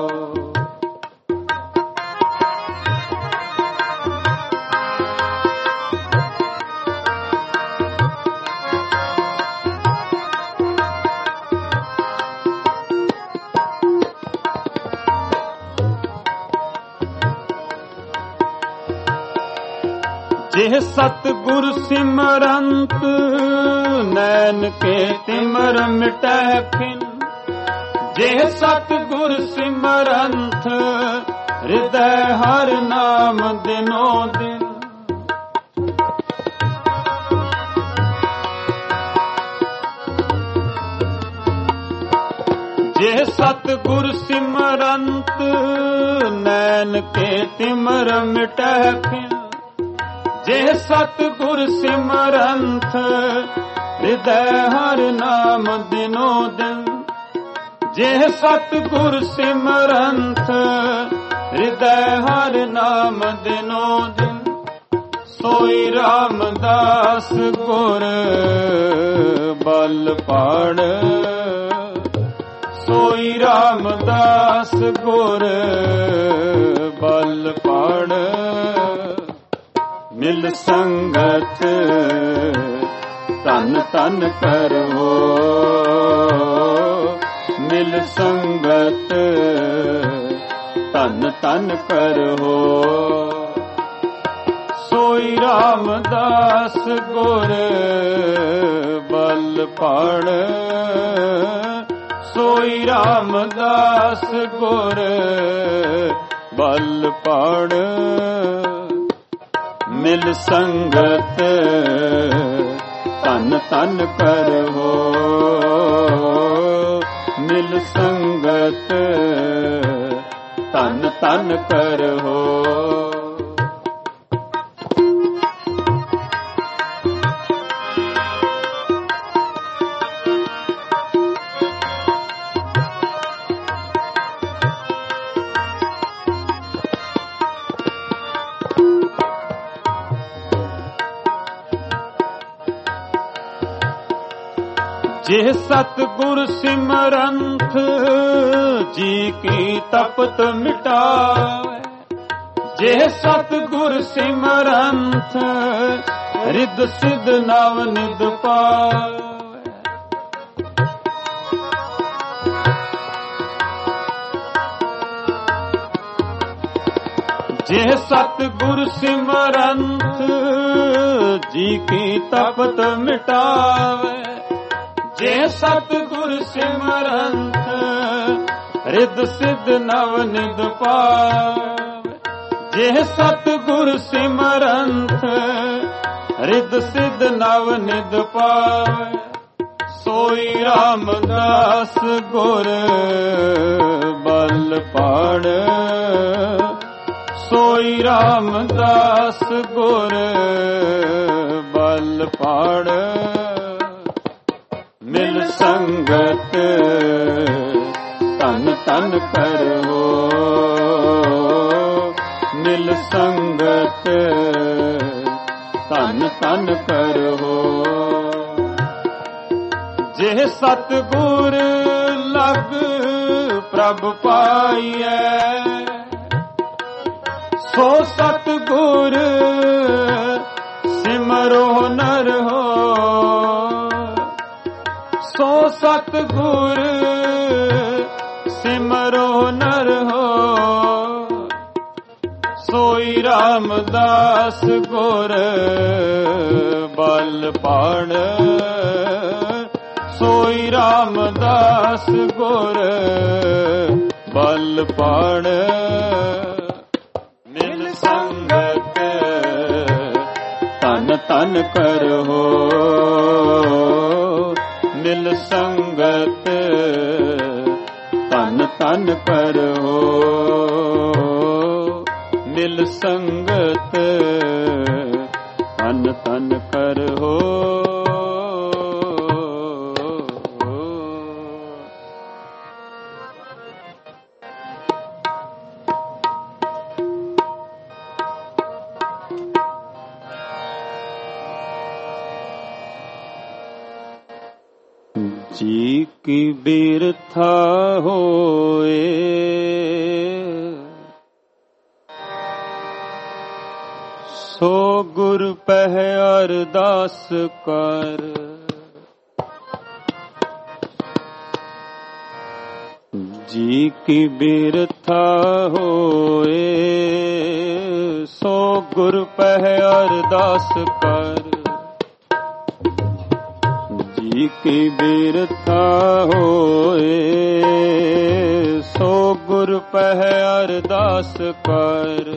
ਜੇ ਸਤਿਗੁਰ ਸਿਮਰੰਤ ਨੈਣ ਕੇ ਤਿਮਰ ਮਿਟੈ ਖਿਨ। ਜੇ ਸਤਿਗੁਰ ਸਿਮਰੰਤ ਹਿਰਦੈ ਹਰਿ ਨਾਮ ਦਿਨੋ ਦਿਨ। ਜੇ ਸਤਿਗੁਰ ਸਿਮਰੰਤ ਨੈਣ ਕੇ ਤਿਮਰ ਮਿਟੈ ਖਿਨ। ਜੇ ਸਤਿਗੁਰ ਸਿਮਰੰਤ ਹਿਰਦੈ ਹਰਿ ਨਾਮ ਦਿਨੋ ਦਿਨ। ਜੇ ਸਤਿਗੁਰ ਸਿਮਰੰਤ ਹਿਰਦੈ ਹਰਿ ਨਾਮ ਦਿਨੋ ਦਿਨ। ਸੋਈ ਰਾਮਦਾਸ ਗੁਰ ਬਲ ਭਾਣ। ਸੋਈ ਰਾਮਦਾਸ ਗੁਰ ਬਲ ਭਾਣ। ਮਿਲ ਸੰਗਤ ਧਨ ਧਨ ਕਰਹੁ। ਮਿਲ ਸੰਗਤ ਧਨ ਧਨ ਕਰਹੁ। ਸੋਈ ਰਾਮਦਾਸ ਗੁਰ ਬਲ ਭਾਣ। ਸੋਈ ਰਾਮਦਾਸ ਗੁਰ ਬਲ ਭਾਣ। ਮਿਲ ਸੰਗਤ ਧਨ ਧਨ ਕਰਹੁ। ਮਿਲ ਸੰਗਤ ਧਨ ਧਨ ਕਰਹੁ। ਜੇ ਸਤਿਗੁਰ ਸਿਮਰੰਤ ਜੀ ਕੀ ਤਪਤ ਮਿਟਾਵੇ। ਜੇ ਸਤਿਗੁਰ ਸਿਮਰੰਤ ਰਿਦ ਸਿਧ ਨਵ ਨਿਦ ਪਾਵੈ। ਜੇ ਸਤਿਗੁਰ ਸਿਮਰੰਤ ਜੀ ਕੀ ਤਪਤ ਮਿਟਾਵੇ। ਜੇ ਸਤਿਗੁਰ ਸਿਮਰੰਤ ਰਿਦ ਸਿਧ ਨਵ ਨਿਦ ਪਾਵੇ। ਜੇ ਸਤਿਗੁਰ ਸਿਮਰੰਤ ਰਿਦ ਸਿਧ ਨਵ ਨਿਦ ਪਾਵੇ। ਸੋਈ ਰਾਮਦਾਸ ਗੁਰ ਬਲ ਪਾੜ। ਸੋਈ ਰਾਮਦਾਸ ਗੁਰ ਬਲ ਪਾੜ। ਮਿਲ ਸੰਗਤ ਤਨ ਤਨ ਕਰੋ। ਮਿਲ ਸੰਗਤ ਤਨ ਤਨ ਕਰੋ। ਜੇ ਸਤਿਗੁਰ ਲਗ ਪ੍ਰਭ ਪਾਈਐ। ਸੋ ਸਤਿਗੁਰ ਸਿਮਰੋ ਨਰ ਹੋ। ਸੋ ਸਤਿਗੁਰ ਸਿਮਰੋ ਨਰ ਹੋ। ਸੋਈ ਰਾਮਦਾਸ ਗੁਰ ਬਲ ਪਾੜ। ਸੋਈ ਰਾਮਦਾਸ ਗੁਰ ਬਲ ਪਾੜ। ਮਿਲ ਸੰਗਤ ਤਨ ਤਨ ਕਰੋ। ਮਿਲ ਸੰਗਤ ਤਨ ਤਨ ਕਰੋ। ਮਿਲ ਸੰਗਤ ਤਨ ਤਨ ਕਰੋ। ਜੀ ਕੀ ਬਿਰਥਾ ਹੋਏ। ਸੋ ਗੁਰ ਪਹਿ ਅਰਦਾਸ ਕਰ। ਜੀ ਕੀ ਬਿਰਥਾ ਹੋਏ। ਸੋ ਗੁਰ ਪਹਿ ਅਰਦਾਸ ਕਰ। ਜੀ ਕੀ ਬਿਰਥਾ ਹੋਏ। ਸੋ ਗੁਰ ਪਹਿ ਅਰਦਾਸ ਕਰ।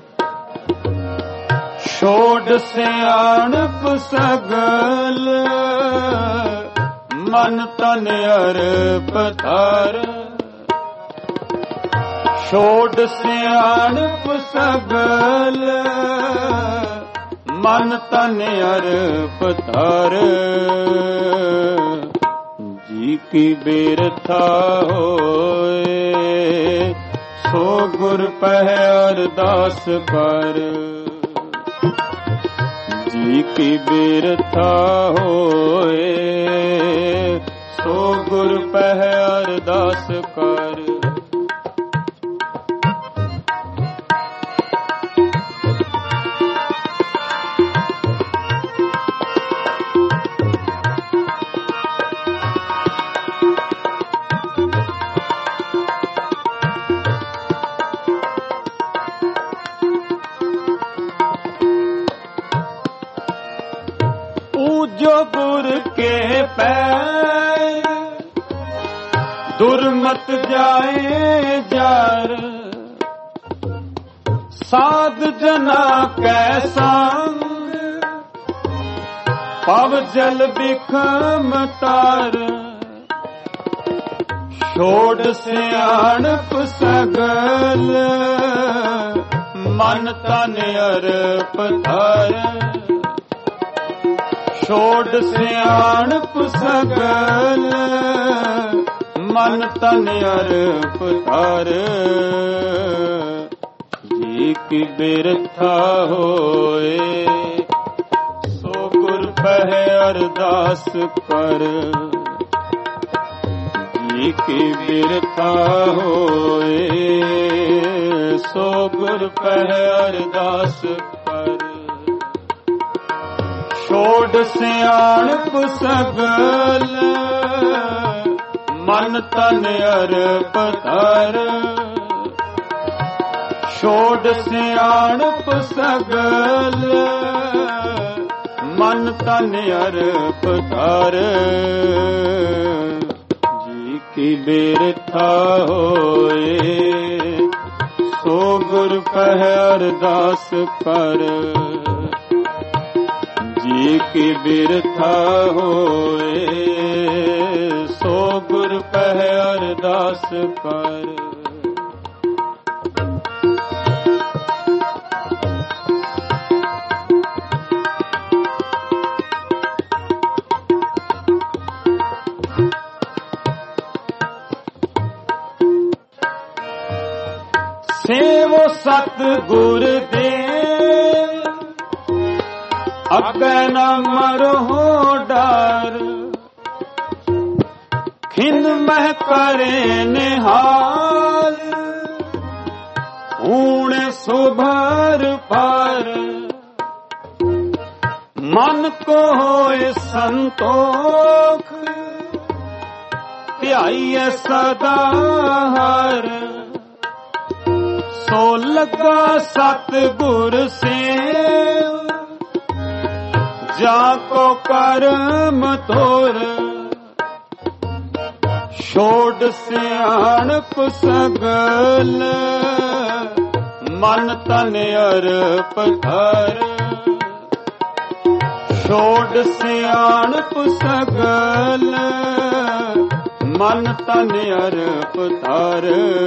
ਛੋੜ ਸਿਆਣਪ ਸਗਲ ਮਨ ਤਨ ਅਰਪ ਧਰ। ਛੋੜ ਸਿਆਣਪ ਸਗਲ ਮਨ ਤਨ ਅਰਪ ਧਰ। ਜੀ ਕੀ ਬਿਰਥਾ ਹੋਏ। ਸੋ ਗੁਰ ਪਹਿ ਅਰਦਾਸ ਕਰ। ਜੀ ਕੀ ਬਿਰਥਾ ਹੋਏ। ਸੋ ਗੁਰ ਪਹਿ ਅਰਦਾਸ ਕਰ। जो गुर के पैर दुर्मत जाए जार। साध जना कै संग पव जल बिखम तार। छोड़ सियाणप सगल मन तन अरप धर। छोड़ सियाणप सगल मन तन अरप धर। जी की बिरथा होए सो गुर पह अरदास कर। जी की बिरथा होए सो गुर पह अरदास कर। ਛੋੜ ਸਿਆਣਪ ਸਗਲ ਮਨ ਤਨ ਅਰਪ ਧਰ ਛੋੜ ਸਿਆਣਪ ਸਗਲ ਮਨ ਤਨ ਅਰਪ ਧਰ ਜੀ ਕੀ ਬਿਰਥਾ ਹੋਏ ਸੋ ਗੁਰ ਪਹਿ ਅਰਦਾਸ ਕਰ ਜੀ ਕੀ ਬਿਰਥਾ ਹੋਏ ਸੋ ਗੁਰ ਪਹਿ ਅਰਦਾਸ ਕਰ ਸੇਵੋ ਸਤ ਗੁਰ ਦੇ ਅੱਗੇ ਨਾ ਮਰੋ ਡਰ ਖਿੰਦ ਮਹਿ ਕਰੇ ਨਿਹਾਲ ਊਣ ਸੁਭਰ ਪਰ ਮਨ ਕੋ ਹੋਏ ਸੰਤੋਖ ਧਿਆਈਐ ਸਦਾ ਹਰ ਸੋ ਲੱਗਾ ਸਤ ਗੁਰ ਸੇਵ ਜਾ ਕੋ ਕਰਮ ਤੋਰ ਛੋੜ ਸਿਆਣਪ ਸਗਲ ਮਨ ਤਨ ਅਰਪ ਧਰ ਛੋੜ ਸਿਆਣਪ ਸਗਲ ਮਨ ਤਨ ਅਰਪ ਧਰ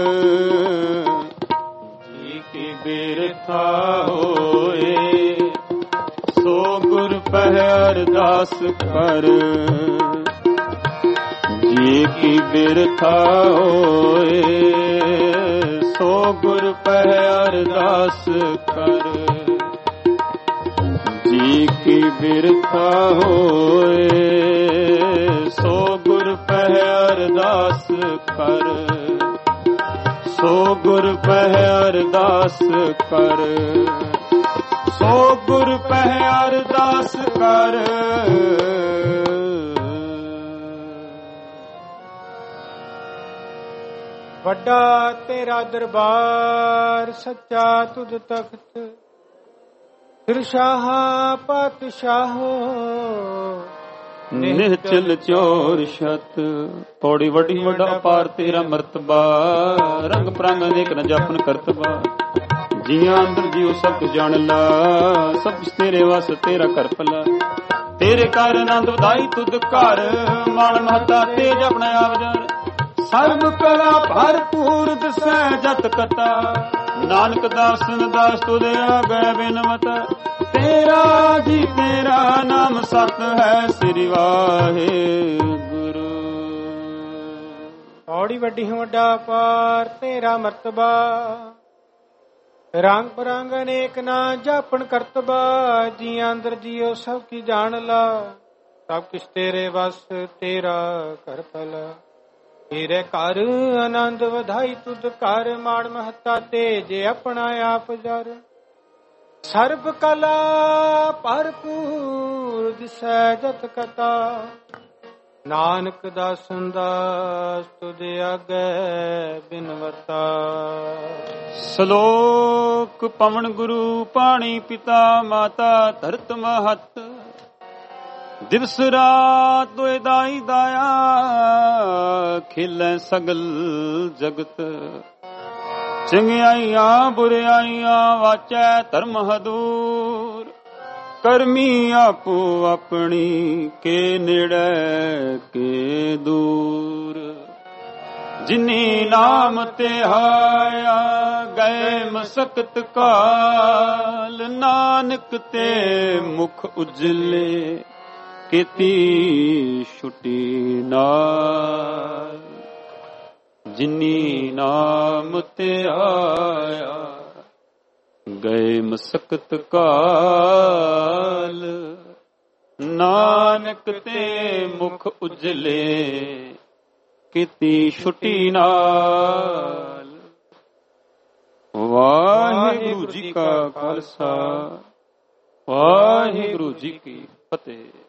ਜੀ ਕੀ ਬਿਰਥਾ ਹੋਏ ਸੋ ਗੁਰ ਪਹਿ ਅਰਦਾਸ ਕਰ ਜੀ ਕੀ ਬਿਰਥਾ ਹੋਏ ਸੋ ਗੁਰ ਪਹਿ ਅਰਦਾਸ ਕਰ ਜੀ ਕੀ ਬਿਰਥਾ ਹੋਏ ਸੋ ਗੁਰ ਪਹਿ ਅਰਦਾਸ ਕਰ ਸੋ ਗੁਰ ਪਹਿ ਅਰਦਾਸ ਕਰ ਸੋ ਗੁਰ ਪਹਿ ਅਰਦਾਸ ਕਰ ਵੱਡਾ ਤੇਰਾ ਦਰਬਾਰ ਸੱਚਾ ਤੁਧ ਤਖਤ ਫਿਰ ਸ਼ਾਹ ਪਾਤਸ਼ਾਹੋ ਨਿਹਚਲ ਚੋਰ ਛਤ ਪੌੜੀ ਵੱਡੀ ਵੱਡਾ ਪਾਰ ਤੇਰਾ ਮਰਤਬਾ ਰੰਗ ਪ੍ਰੰਗ ਅਨੇਕ ਨ ਜਾਪਨ ਕਰਤਬਾ ਜੀਆਂ ਅੰਦਰ ਜੀਉ ਸਭ ਕੁਝ ਜਾਣ ਲਾ ਸਭ ਤੇਰੇ ਵਸ ਤੇਰਾ ਕਰ ਭਲਾ ਤੇਰੇ ਘਰ ਆਨੰਦ ਵਧਾਈ ਤੁਧ ਘਰ ਮਾਣ ਮਹਤਾ ਤੇਜ ਆਪਣਾ ਆਪ ਜਰ ਸਰਬ ਕਲਾ ਭਰਪੂਰ ਦਸੈ ਜਤ ਕਤਾ ਨਾਨਕ ਦਾਸਨ ਦਾਸ ਤੁਧ ਆਗੈ ਬਿਨਵਤ ਤੇਰਾ ਜੀ ਤੇਰਾ ਨਾਮ ਸਤ ਹੈ ਸ੍ਰੀ ਵਾਹਿਗੁਰੂ ਔੜੀ ਵੱਡੀ ਵੱਡਾ ਪਾਰ ਤੇਰਾ ਮਰਤਬਾ ਰੰਗ ਬਰੰਗ ਅਨੇਕ ਨਾ ਜਾਪਣ ਕਰਤਬਾ ਜੀ ਅੰਦਰ ਜੀਓ ਸਭ ਕੀ ਜਾਣ ਲਾ ਸਭ ਕਿਛ ਤੇਰੇ ਵਸ ਤੇਰਾ ਕਰ ਭਲਾ ਤੇਰੇ ਘਰ ਆਨੰਦ ਵਧਾਈ ਤੁਧ ਘਰ ਮਾੜ ਮਹੱਤਾ ਤੇਜ ਆਪਣਾ ਆਪ ਜਰ ਸਰਬ ਕਲਾ ਭਰਪੂਰ ਦਿਸੈ ਜਤ ਕਤਾ ਨਾਨਕ ਦਾਸਨ ਦਾਸ ਤੁਧ ਆਗੈ ਬਿਨਵਤਾ ਸ਼ਲੋਕ ਪਵਨ ਗੁਰੂ ਪਾਣੀ ਪਿਤਾ ਮਾਤਾ ਧਰਤ ਮਹਤ ਦਿਵਸ ਰਾਤ ਦੋਇ ਦਾਈ ਦਾਇਆ ਖਿਲੈ ਸਗਲ ਜਗਤ ਚੰਗਿਆਈਆਂ ਬੁਰਿਆਈਆਂ ਵਾਚੈ ਧਰਮ ਹਦੂਰ ਕਰਮੀ ਆਪੋ ਆਪਣੀ ਕੇ ਨੇੜੇ ਕੇ ਦੂਰ ਜਿਨੀ ਨਾਮ ਤੇ ਆਇਆ ਗਏ ਮਸਕਤ ਕਾਲ ਨਾਨਕ ਤੇ ਮੁਖ ਉਜਲੇ ਕੀਤੀ ਛੁਟੀ ਨਾਲ ਜਿਨੀ ਨਾਮ ਤੇ ਆਇਆ ਗਏ ਮਸਕਤ ਕਾਲ ਨਾਨਕ ਤੇ ਮੁਖ ਉਜਲੇ ਕੀਤੀ ਛੁਟੀ ਨਾਲ। ਵਾਹਿਗੁਰੂ ਜੀ ਕਾ ਖਾਲਸਾ ਵਾਹਿਗੁਰੂ ਜੀ ਕੀ ਫਤਿਹ।